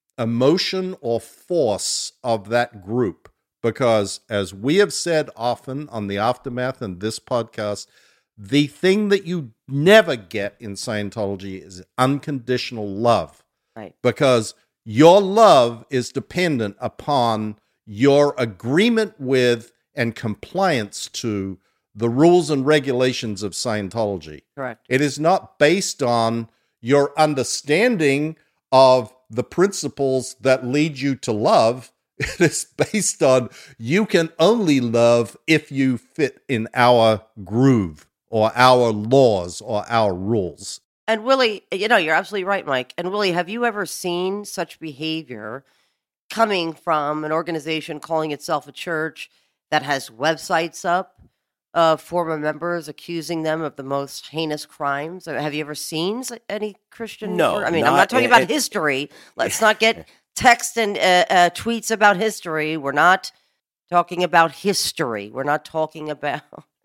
emotion or force of that group. Because, as we have said often on the Aftermath and this podcast, the thing that you never get in Scientology is unconditional love. Right. Because your love is dependent upon your agreement with and compliance to the rules and regulations of Scientology. Correct. It is not based on your understanding of the principles that lead you to love. It is based on, you can only love if you fit in our groove or our laws or our rules. And Willie, you know, you're absolutely right, Mike. And Willie, have you ever seen such behavior coming from an organization calling itself a church that has websites up of former members accusing them of the most heinous crimes? Have you ever seen any Christian? No. I mean, I'm not talking about history. Let's not get text and tweets about history. We're not talking about history. We're not talking about...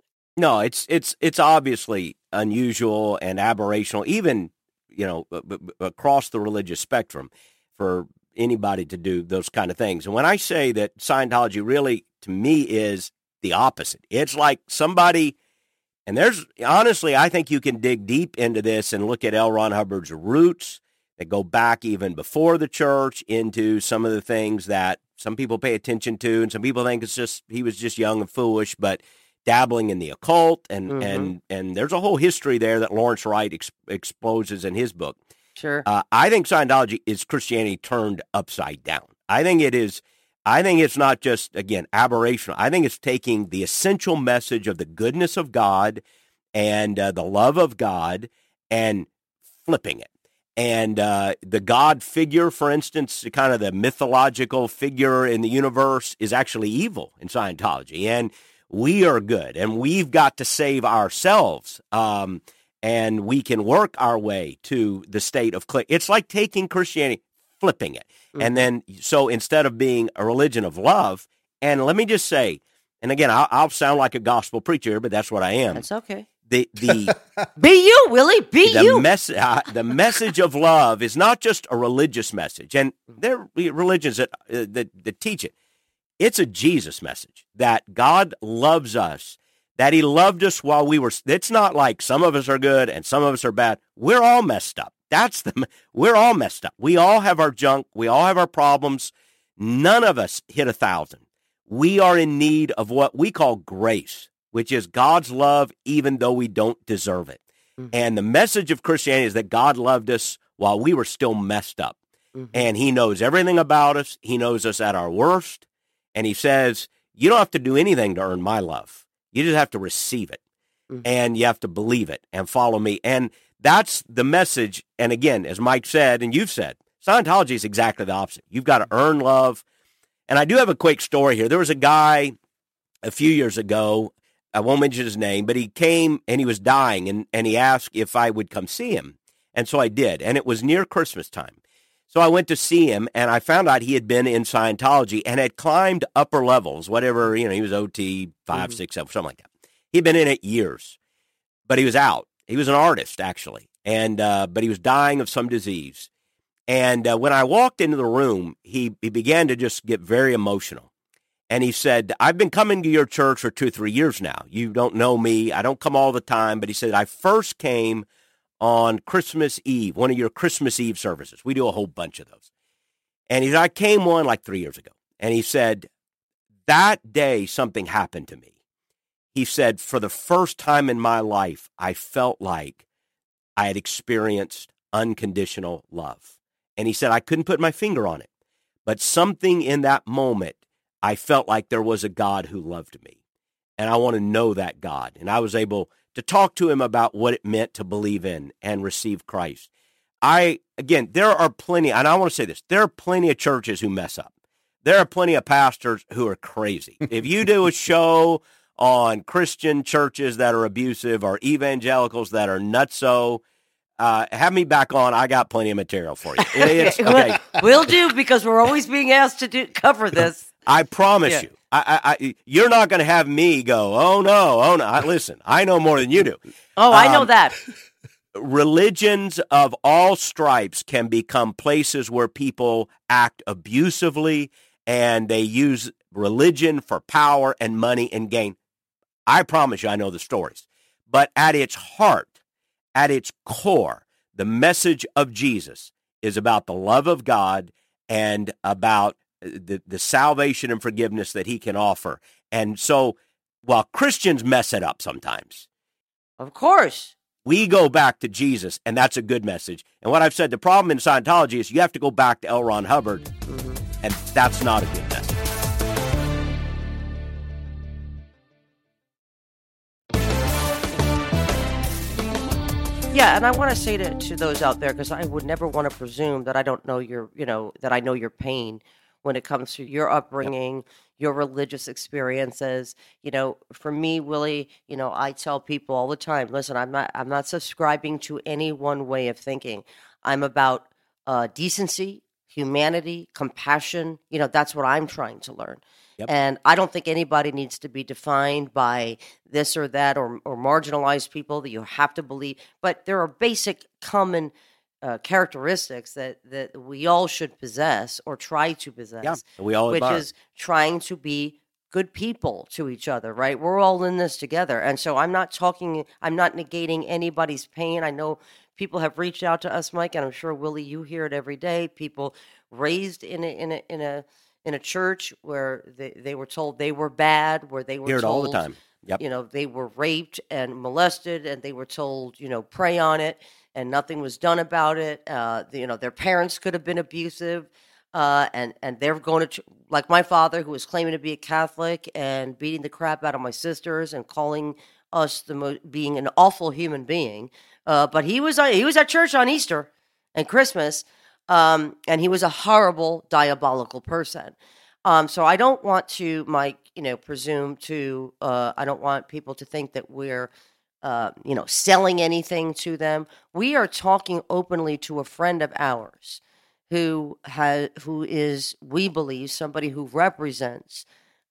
No, it's obviously unusual and aberrational, even, you know, across the religious spectrum, for anybody to do those kind of things. And when I say that Scientology really, to me, is the opposite, it's like somebody, and there's, honestly, I think you can dig deep into this and look at L. Ron Hubbard's roots that go back even before the church into some of the things that some people pay attention to, and some people think it's just, he was just young and foolish, but dabbling in the occult, and there's a whole history there that Lawrence Wright exposes in his book. Sure. I think Scientology is Christianity turned upside down. I think it's not just, again, aberrational. I think it's taking the essential message of the goodness of God and the love of God and flipping it. And the God figure, for instance, kind of the mythological figure in the universe, is actually evil in Scientology. And we are good, and we've got to save ourselves, and we can work our way to the state of click. It's like taking Christianity, flipping it. And then, so instead of being a religion of love, and let me just say, and again, I'll sound like a gospel preacher, but that's what I am. That's okay. The Be you, Willie, be you. The message of love is not just a religious message, and there are religions that teach it. It's a Jesus message, that God loves us, that he loved us while we were, it's not like some of us are good and some of us are bad. We're all messed up. We're all messed up. We all have our junk. We all have our problems. None of us hit 1,000. We are in need of what we call grace, which is God's love, even though we don't deserve it. And the message of Christianity is that God loved us while we were still messed up. And he knows everything about us. He knows us at our worst. And he says, you don't have to do anything to earn my love. You just have to receive it. And you have to believe it and follow me. And that's the message. And again, as Mike said, and you've said, Scientology is exactly the opposite. You've got to earn love. And I do have a quick story here. There was a guy a few years ago, I won't mention his name, but he came and he was dying, and he asked if I would come see him. And so I did. And it was near Christmas time. So I went to see him, and I found out he had been in Scientology and had climbed upper levels, whatever, you know, he was OT 5, 6, 7, something like that. He'd been in it years, but he was out. He was an artist, actually. and but he was dying of some disease. And when I walked into the room, he began to just get very emotional. And he said, I've been coming to your church for 2 or 3 years now. You don't know me. I don't come all the time. But he said, I first came on Christmas Eve, one of your Christmas Eve services. We do a whole bunch of those. And he said, I came one like 3 years ago. And he said, that day something happened to me. He said, for the first time in my life, I felt like I had experienced unconditional love. And he said, I couldn't put my finger on it. But something in that moment, I felt like there was a God who loved me. And I want to know that God. And I was able to talk to him about what it meant to believe in and receive Christ. Again, there are plenty, and I want to say this, there are plenty of churches who mess up. There are plenty of pastors who are crazy. If you do a show on Christian churches that are abusive or evangelicals that are nutso, have me back on. I got plenty of material for you. Okay. We'll do, because we're always being asked to cover this. I promise you. You're not going to have me go, oh no. Listen, I know more than you do. Oh, I know that. Religions of all stripes can become places where people act abusively and they use religion for power and money and gain. I promise you, I know the stories. But at its heart, at its core, the message of Jesus is about the love of God and about the salvation and forgiveness that he can offer. And so while Christians mess it up sometimes, of course, we go back to Jesus, and that's a good message. And what I've said, the problem in Scientology is you have to go back to L. Ron Hubbard, and that's not a good message. Yeah, and I want to say to those out there, because I would never want to presume that I don't know that I know your pain when it comes to your upbringing, your religious experiences. For me, Willie, I tell people all the time, listen, I'm not subscribing to any one way of thinking. I'm about decency, humanity, compassion. That's what I'm trying to learn. Yep. And I don't think anybody needs to be defined by this or that or marginalized people that you have to believe. But there are basic common characteristics that we all should possess or try to possess. Yeah, we all which is trying to be good people to each other, right? We're all in this together. And so I'm not negating anybody's pain. I know people have reached out to us, Mike, and I'm sure, Willie, you hear it every day. People raised in a church where they were told they were bad, where they were told all the time. Yep. They were raped and molested, and they were told, pray on it, and nothing was done about it. Their parents could have been abusive, and they're going to, like my father, who was claiming to be a Catholic and beating the crap out of my sisters and calling us being an awful human being. But he was at church on Easter and Christmas. And he was a horrible, diabolical person. So I don't want to, Mike, presume to, I don't want people to think that we're, selling anything to them. We are talking openly to a friend of ours who is, we believe, somebody who represents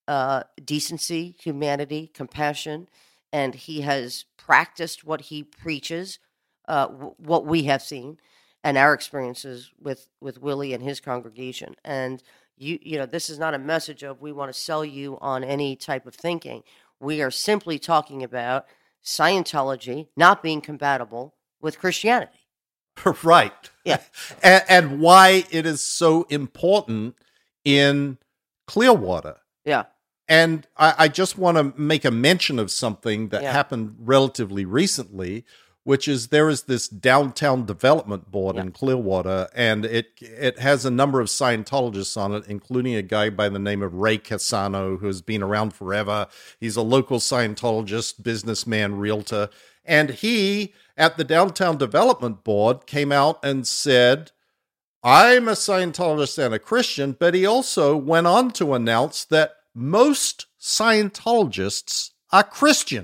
decency, humanity, compassion, and he has practiced what he preaches, what we have seen. And our experiences with Willie and his congregation. And this is not a message of we want to sell you on any type of thinking. We are simply talking about Scientology not being compatible with Christianity. Right. Yeah. And why it is so important in Clearwater. Yeah. And I just want to make a mention of something that happened relatively recently, which is there is this downtown development board in Clearwater, and it has a number of Scientologists on it, including a guy by the name of Ray Cassano, who has been around forever. He's a local Scientologist, businessman, realtor. And he, at the downtown development board, came out and said, I'm a Scientologist and a Christian, but he also went on to announce that most Scientologists are Christian.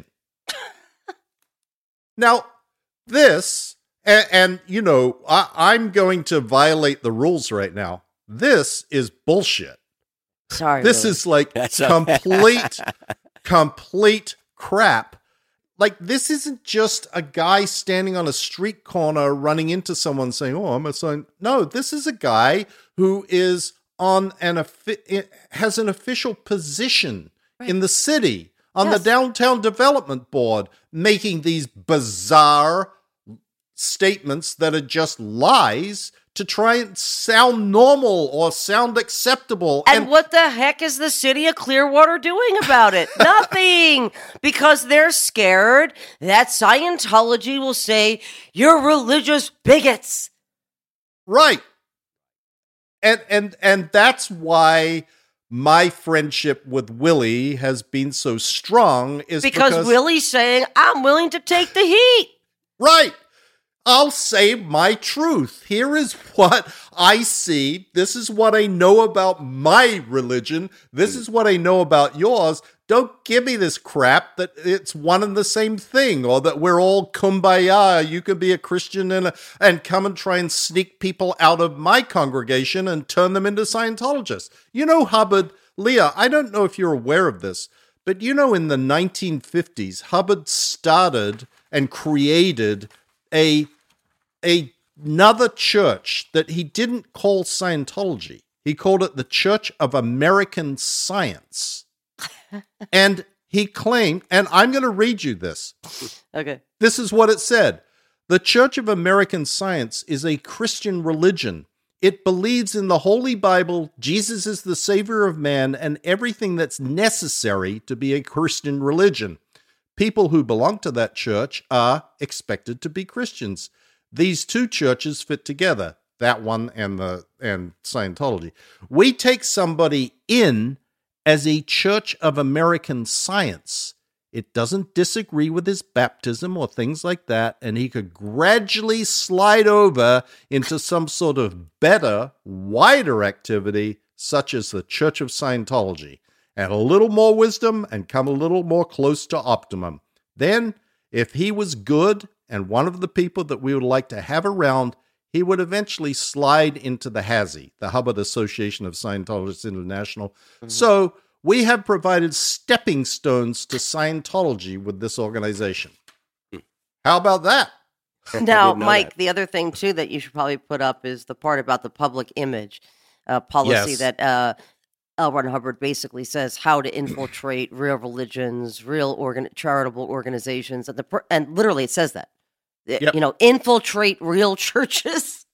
Now, this, and I'm going to violate the rules right now. This is bullshit. Sorry. This is like complete crap. like, this isn't just a guy standing on a street corner running into someone saying, "Oh, I'm a sign." No, this is a guy who is on has an official position in the city, on the downtown development board, making these bizarre statements that are just lies to try and sound normal or sound acceptable. And what the heck is the city of Clearwater doing about it? Nothing. Because they're scared that Scientology will say, "You're religious bigots." Right. And that's why my friendship with Willie has been so strong, is because Willie's saying, "I'm willing to take the heat." Right. I'll say my truth. Here is what I see. This is what I know about my religion. This is what I know about yours. Don't give me this crap that it's one and the same thing, or that we're all kumbaya. You could be a Christian and come and try and sneak people out of my congregation and turn them into Scientologists. You know, Hubbard, Leah, I don't know if you're aware of this, but you know, in the 1950s, Hubbard started and created another church that he didn't call Scientology. He called it the Church of American Science. And he claimed, and I'm going to read you this. Okay. This is what it said. The Church of American Science is a Christian religion. It believes in the Holy Bible, Jesus is the Savior of man, and everything that's necessary to be a Christian religion. People who belong to that church are expected to be Christians. These two churches fit together, that one and Scientology. We take somebody in as a Church of American Science. It doesn't disagree with his baptism or things like that, and he could gradually slide over into some sort of better, wider activity, such as the Church of Scientology. And a little more wisdom and come a little more close to optimum. Then, if he was good and one of the people that we would like to have around, he would eventually slide into the HASI, the Hubbard Association of Scientologists International. Mm-hmm. So we have provided stepping stones to Scientology with this organization. How about that? Now, Mike, the other thing, too, that you should probably put up is the part about the public image policy that L. Ron Hubbard basically says how to infiltrate real religions, real charitable organizations, and literally it says that. Yep. You know, infiltrate real churches.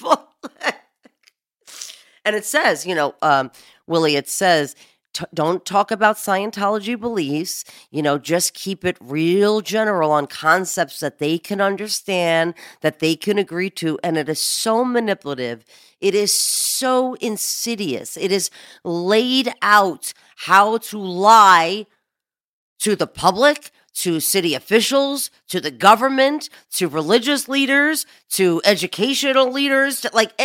And it says, you know, Willie, it says, don't talk about Scientology beliefs, you know, just keep it real general on concepts that they can understand, that they can agree to. And it is so manipulative. It is so insidious. It is laid out how to lie to the public, to city officials, to the government, to religious leaders, to educational leaders.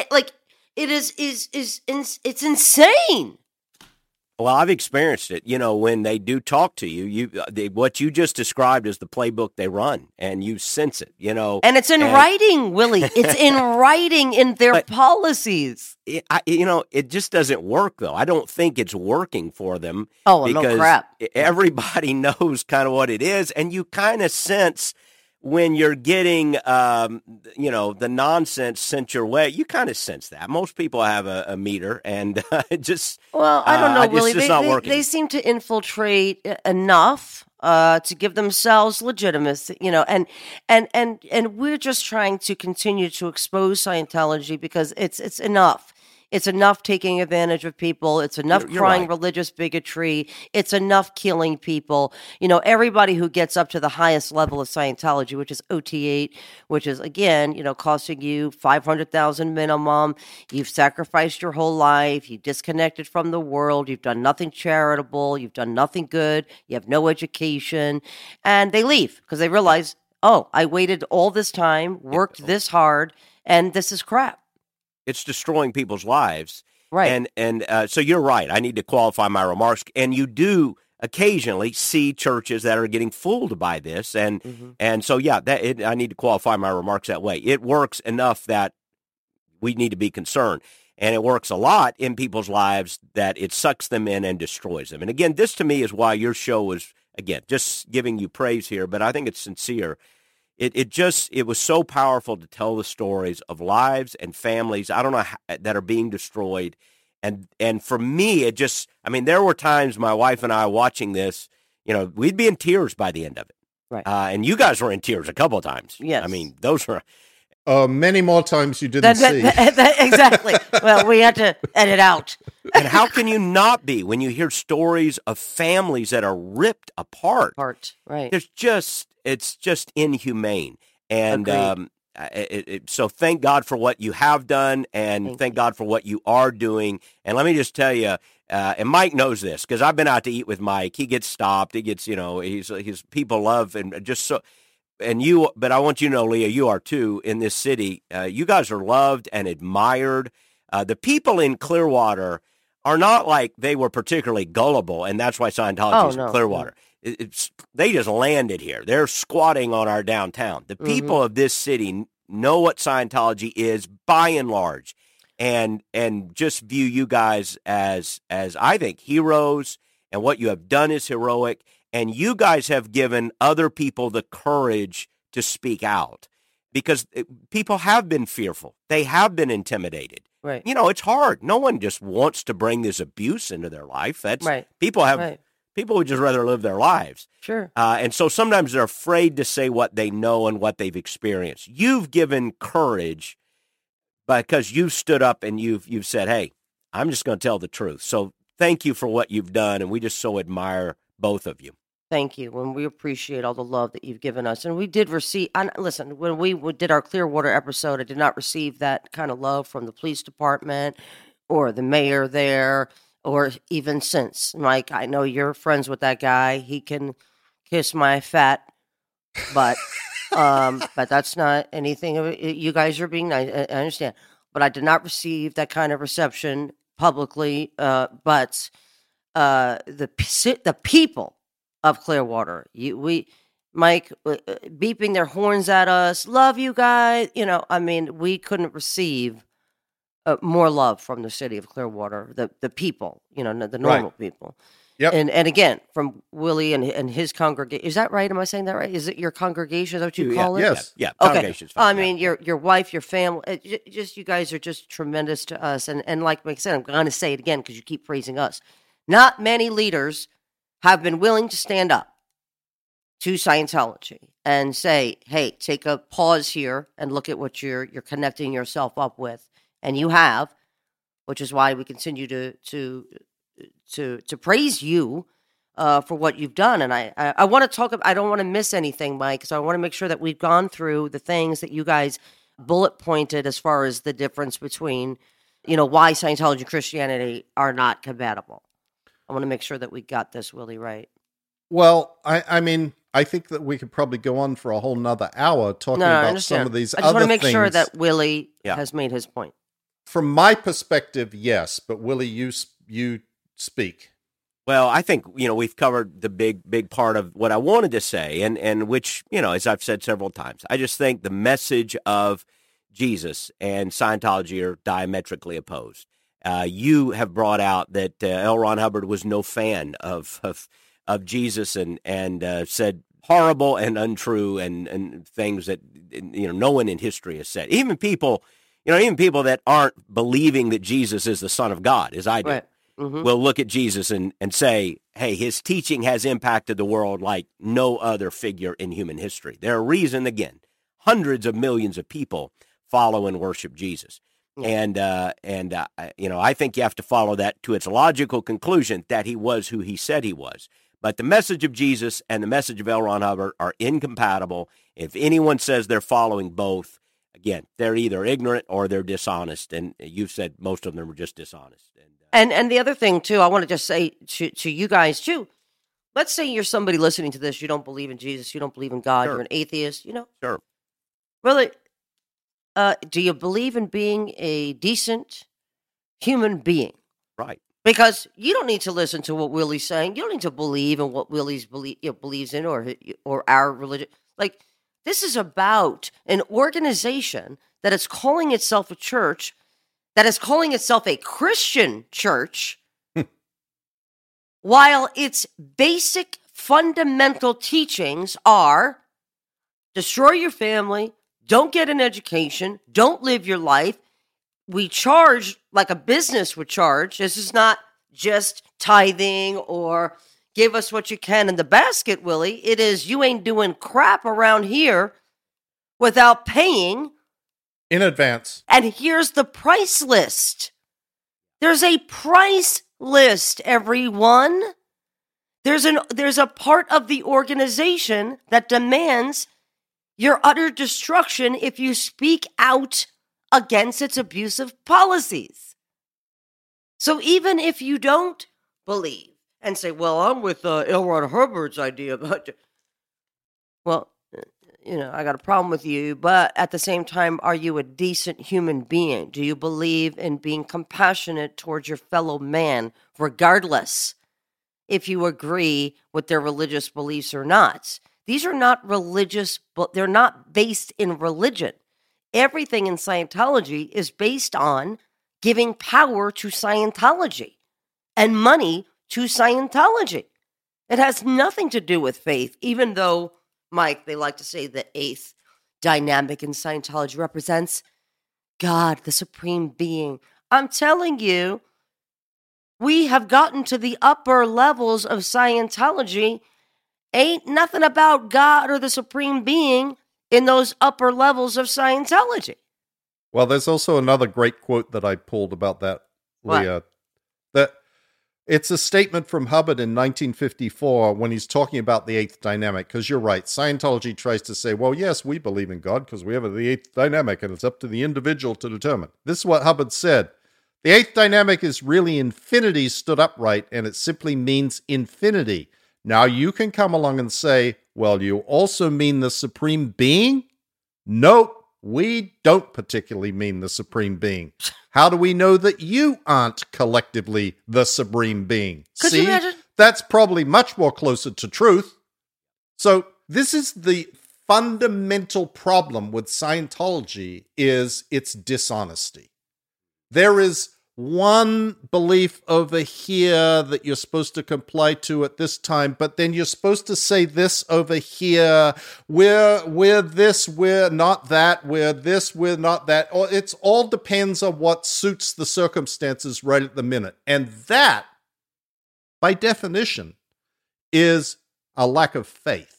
It's insane. Well, I've experienced it. You know, when they do talk to you, what you just described is the playbook they run, and you sense it. You know, and it's in writing, Willie. It's in writing in their policies. It just doesn't work, though. I don't think it's working for them. Oh, because no crap. Everybody knows kind of what it is, and you kind of sense when you're getting, the nonsense sent your way. You kind of sense that. Most people have a meter, and just I don't know, Willie. It's not working. They seem to infiltrate enough to give themselves legitimacy, you know, and we're just trying to continue to expose Scientology because it's enough. It's enough taking advantage of people. It's enough crying religious bigotry. It's enough killing people. You know, everybody who gets up to the highest level of Scientology, which is OT8, which is, again, you know, costing you $500,000 minimum. You've sacrificed your whole life. You disconnected from the world. You've done nothing charitable. You've done nothing good. You have no education. And they leave because they realize, oh, I waited all this time, worked this hard, and this is crap. It's destroying people's lives. Right. And so you're right. I need to qualify my remarks. And you do occasionally see churches that are getting fooled by this. And so, I need to qualify my remarks that way. It works enough that we need to be concerned. And it works a lot in people's lives that it sucks them in and destroys them. And again, this to me is why your show is again, just giving you praise here, but I think it's sincere. It was so powerful to tell the stories of lives and families, I don't know, that are being destroyed. And for me, there were times my wife and I watching this, we'd be in tears by the end of it. Right. And you guys were in tears a couple of times. Yes. I mean, those were... many more times you didn't see. Exactly. Well, we had to edit out. And how can you not be when you hear stories of families that are ripped apart? Right. It's just inhumane. And so thank God for what you have done, and thank God for what you are doing. And let me just tell you, and Mike knows this because I've been out to eat with Mike. He gets stopped. He gets, his people love and just so. And but I want you to know, Leah, you are too in this city. You guys are loved and admired. The people in Clearwater are not like they were particularly gullible, and that's why Scientology is in Clearwater. They just landed here. They're squatting on our downtown. The people of this city know what Scientology is by and large, and just view you guys as I think heroes, and what you have done is heroic. And you guys have given other people the courage to speak out, because people have been fearful. They have been intimidated. Right. It's hard. No one just wants to bring this abuse into their life. That's right. People would just rather live their lives. Sure. And so sometimes they're afraid to say what they know and what they've experienced. You've given courage because you've stood up and you've said, hey, I'm just going to tell the truth. So thank you for what you've done, and we just so admire both of you. Thank you. And we appreciate all the love that you've given us. And we did receive, listen, when we did our Clearwater episode, I did not receive that kind of love from the police department or the mayor there, or even since. Mike, I know you're friends with that guy. He can kiss my fat butt. But that's not anything of it. You guys are being nice. I understand. But I did not receive that kind of reception publicly. But the people of Clearwater, Mike, beeping their horns at us, love you guys. We couldn't receive more love from the city of Clearwater, the people, the normal people. Yep. And again, from Willie and his congregation. Is that right? Am I saying that right? Is it your congregation? Is that what you call it? Yes. Yeah. Okay. Congregation's fine. I mean, your wife, your family, you guys are just tremendous to us. And like Mike said, I'm going to say it again because you keep praising us. Not many leaders have been willing to stand up to Scientology and say, hey, take a pause here and look at what you're connecting yourself up with. And you have, which is why we continue to praise you for what you've done. And I want to talk, I don't want to miss anything, Mike, because I want to make sure that we've gone through the things that you guys bullet pointed as far as the difference between, why Scientology and Christianity are not compatible. I want to make sure that we got this, Willie, right. Well, I think that we could probably go on for a whole nother hour talking about some of these other things. I just want to make sure that Willie has made his point. From my perspective, yes, but Willie, you speak. Well, I think, we've covered the big part of what I wanted to say, and which, as I've said several times, I just think the message of Jesus and Scientology are diametrically opposed. You have brought out that L. Ron Hubbard was no fan of Jesus and said horrible and untrue and things that no one in history has said. Even people that aren't believing that Jesus is the Son of God, as I do, right. Mm-hmm. will look at Jesus and say, hey, his teaching has impacted the world like no other figure in human history. There are reasons, again, hundreds of millions of people follow and worship Jesus. And I think you have to follow that to its logical conclusion that he was who he said he was. But the message of Jesus and the message of L. Ron Hubbard are incompatible. If anyone says they're following both, again, they're either ignorant or they're dishonest. And you've said most of them are just dishonest. And the other thing, too, I want to just say to you guys, too, let's say you're somebody listening to this, you don't believe in Jesus, you don't believe in God, Sure. You're an atheist, Sure. Really, do you believe in being a decent human being? Right. Because you don't need to listen to what Willie's saying. You don't need to believe in what Willie's believes in or our religion. Like, this is about an organization that is calling itself a church, that is calling itself a Christian church, while its basic fundamental teachings are destroy your family, don't get an education, don't live your life. We charge like a business would charge. This is not just tithing or give us what you can in the basket, Willie. It is you ain't doing crap around here without paying in advance. And here's the price list. There's a price list, everyone. There's a part of the organization that demands your utter destruction if you speak out against its abusive policies. So even if you don't believe and say, well, I'm with L. Ron Hubbard's idea about it. Well, I got a problem with you, but at the same time, are you a decent human being? Do you believe in being compassionate towards your fellow man, regardless if you agree with their religious beliefs or not? These are not religious, but they're not based in religion. Everything in Scientology is based on giving power to Scientology and money to Scientology. It has nothing to do with faith, even though, Mike, they like to say the eighth dynamic in Scientology represents God, the supreme being. I'm telling you, we have gotten to the upper levels of Scientology. Ain't nothing about God or the supreme being in those upper levels of Scientology. Well, there's also another great quote that I pulled about that, Leah. That it's a statement from Hubbard in 1954 when he's talking about the eighth dynamic. Because you're right, Scientology tries to say, well, yes, we believe in God because we have the eighth dynamic and it's up to the individual to determine. This is what Hubbard said. The eighth dynamic is really infinity stood upright, and it simply means infinity. Now you can come along and say, well, you also mean the supreme being? Nope, we don't particularly mean the supreme being. How do we know that you aren't collectively the supreme being? Could you imagine? That's probably much more closer to truth. So this is the fundamental problem with Scientology is its dishonesty. There is one belief over here that you're supposed to comply to at this time, but then you're supposed to say this over here. We're this, we're not that, we're this, we're not that. Or it all depends on what suits the circumstances right at the minute. And that, by definition, is a lack of faith.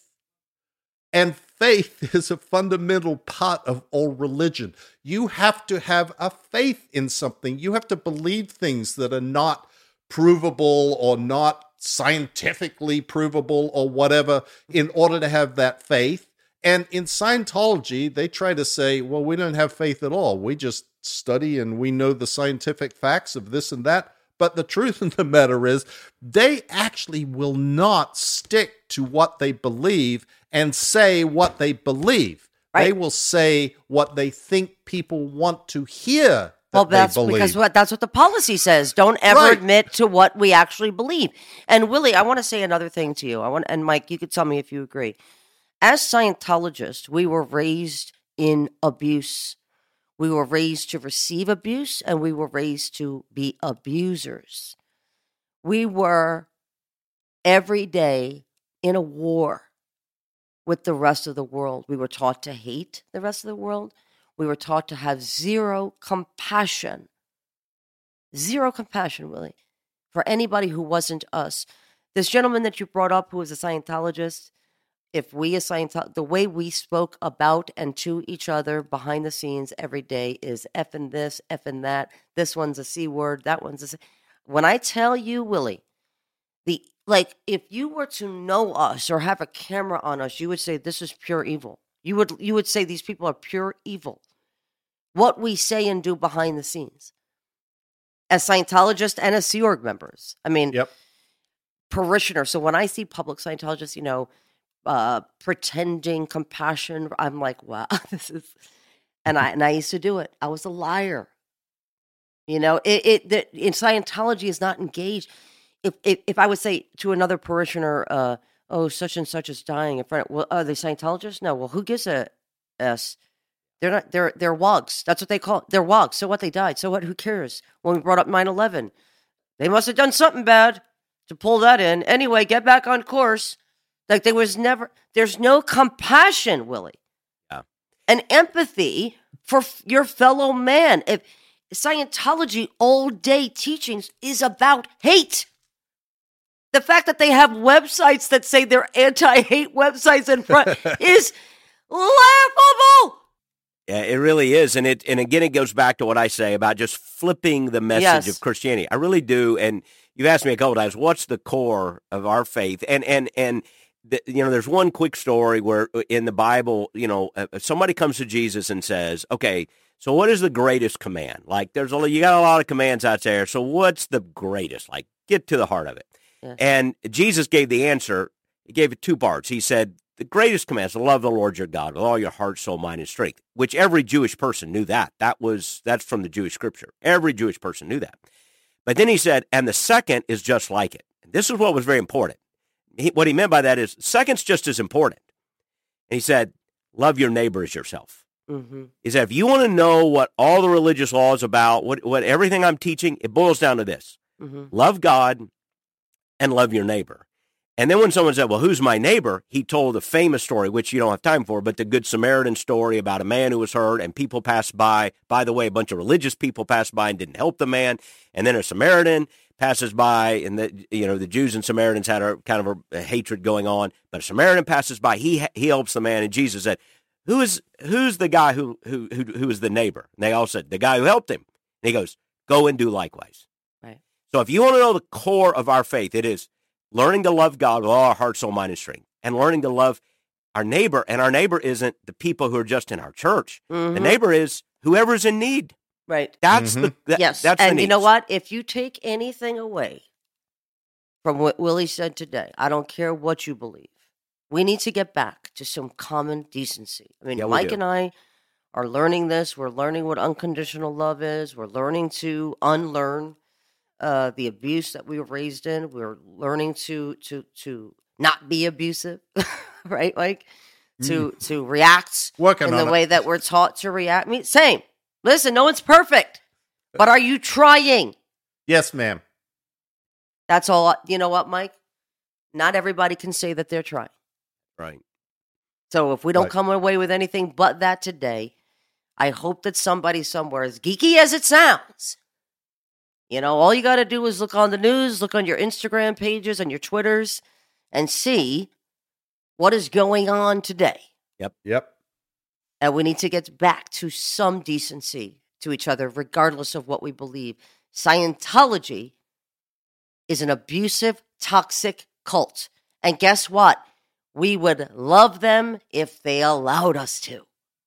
And faith is a fundamental part of all religion. You have to have a faith in something. You have to believe things that are not provable or not scientifically provable or whatever in order to have that faith. And in Scientology, they try to say, well, we don't have faith at all. We just study and we know the scientific facts of this and that. But the truth of the matter is, they actually will not stick to what they believe and say what they believe. Right. They will say what they think people want to hear. That's because that's what the policy says. Don't ever admit to what we actually believe. And Willie, I want to say another thing to you. And Mike, you could tell me if you agree. As Scientologists, we were raised in abuse. We were raised to receive abuse, and we were raised to be abusers. We were every day in a war with the rest of the world. We were taught to hate the rest of the world. We were taught to have zero compassion, Willie, for anybody who wasn't us. This gentleman that you brought up who was a Scientologist, the way we spoke about and to each other behind the scenes every day is effing this, effing that. This one's a C word, that one's a C. When I tell you, Willie, if you were to know us or have a camera on us, you would say this is pure evil. You would say these people are pure evil. What we say and do behind the scenes. As Scientologists and as Sea Org members. I mean, parishioners. So when I see public Scientologists, pretending compassion, I'm like, wow, this is, and I used to do it. I was a liar. In Scientology is not engaged. If I would say to another parishioner, such and such is dying in front of, well, are they Scientologists? No. Well, who gives a S? They're not, they're wogs. That's what they call it. They're wogs. So what? They died. So what? Who cares? When we brought up 9/11, they must have done something bad to pull that in. Anyway, get back on course. Like there's no compassion, Willie. Yeah. And empathy for your fellow man. If Scientology all day teachings is about hate. The fact that they have websites that say they're anti-hate websites in front is laughable. Yeah, it really is. And again, it goes back to what I say about just flipping the message of Christianity. I really do. And you've asked me a couple times, what's the core of our faith? And there's one quick story where in the Bible, somebody comes to Jesus and says, okay, so what is the greatest command? Like you got a lot of commands out there. So what's the greatest? Like, get to the heart of it. Yeah. And Jesus gave the answer. He gave it two parts. He said, the greatest command is to love the Lord your God with all your heart, soul, mind, and strength, which every Jewish person knew that. That's from the Jewish scripture. Every Jewish person knew that. But then he said, and the second is just like it. And this is what was very important. What he meant by that is, second's just as important. And he said, love your neighbor as yourself. Mm-hmm. He said, if you want to know what all the religious law is about, what everything I'm teaching, it boils down to this. Mm-hmm. Love God and love your neighbor. And then when someone said, well, who's my neighbor? He told a famous story, which you don't have time for, but the Good Samaritan story about a man who was hurt and people passed by. By the way, a bunch of religious people passed by and didn't help the man. And then a Samaritan passes by, and the Jews and Samaritans had a kind of a hatred going on. But a Samaritan passes by, he helps the man, and Jesus said, who's the guy who is the neighbor? And they all said, the guy who helped him. And he goes, go and do likewise. Right. So if you want to know the core of our faith, it is learning to love God with all our heart, soul, mind, and strength, and learning to love our neighbor. And our neighbor isn't the people who are just in our church. Mm-hmm. The neighbor is whoever's in need. Right. That's yes. That's and the you know what? If you take anything away from what Willie said today, I don't care what you believe. We need to get back to some common decency. I mean, Yeah, Mike and I are learning this. We're learning what unconditional love is. We're learning to unlearn the abuse that we were raised in. We're learning to not be abusive, right, Mike? To react in the way that we're taught to react. I mean, same. Listen, no one's perfect, but are you trying? Yes, ma'am. That's all. You know what, Mike? Not everybody can say that they're trying. Right. So if we don't come away with anything but that today, I hope that somebody somewhere, as geeky as it sounds, all you got to do is look on the news, look on your Instagram pages and your Twitters, and see what is going on today. Yep. And we need to get back to some decency to each other, regardless of what we believe. Scientology is an abusive, toxic cult. And guess what? We would love them if they allowed us to.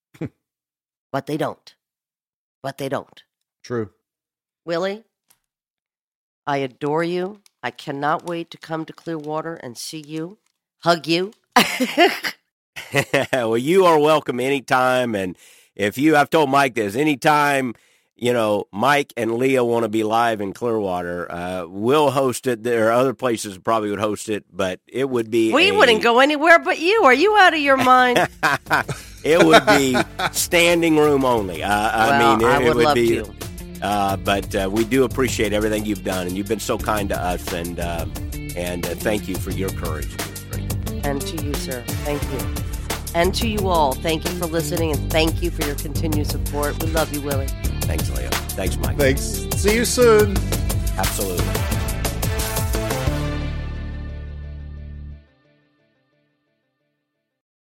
But they don't. True. Willie, I adore you. I cannot wait to come to Clearwater and see you, hug you. Well, you are welcome anytime. And I've told Mike this, anytime, Mike and Leah want to be live in Clearwater, we'll host it. There are other places that probably would host it, but it would be. We wouldn't go anywhere but you. Are you out of your mind? It would be standing room only. I would love be. To. But we do appreciate everything you've done, and you've been so kind to us, and thank you for your courage. And to you, sir. Thank you. And to you all, thank you for listening, and thank you for your continued support. We love you, Willie. Thanks, Leo. Thanks, Mike. Thanks. See you soon. Absolutely.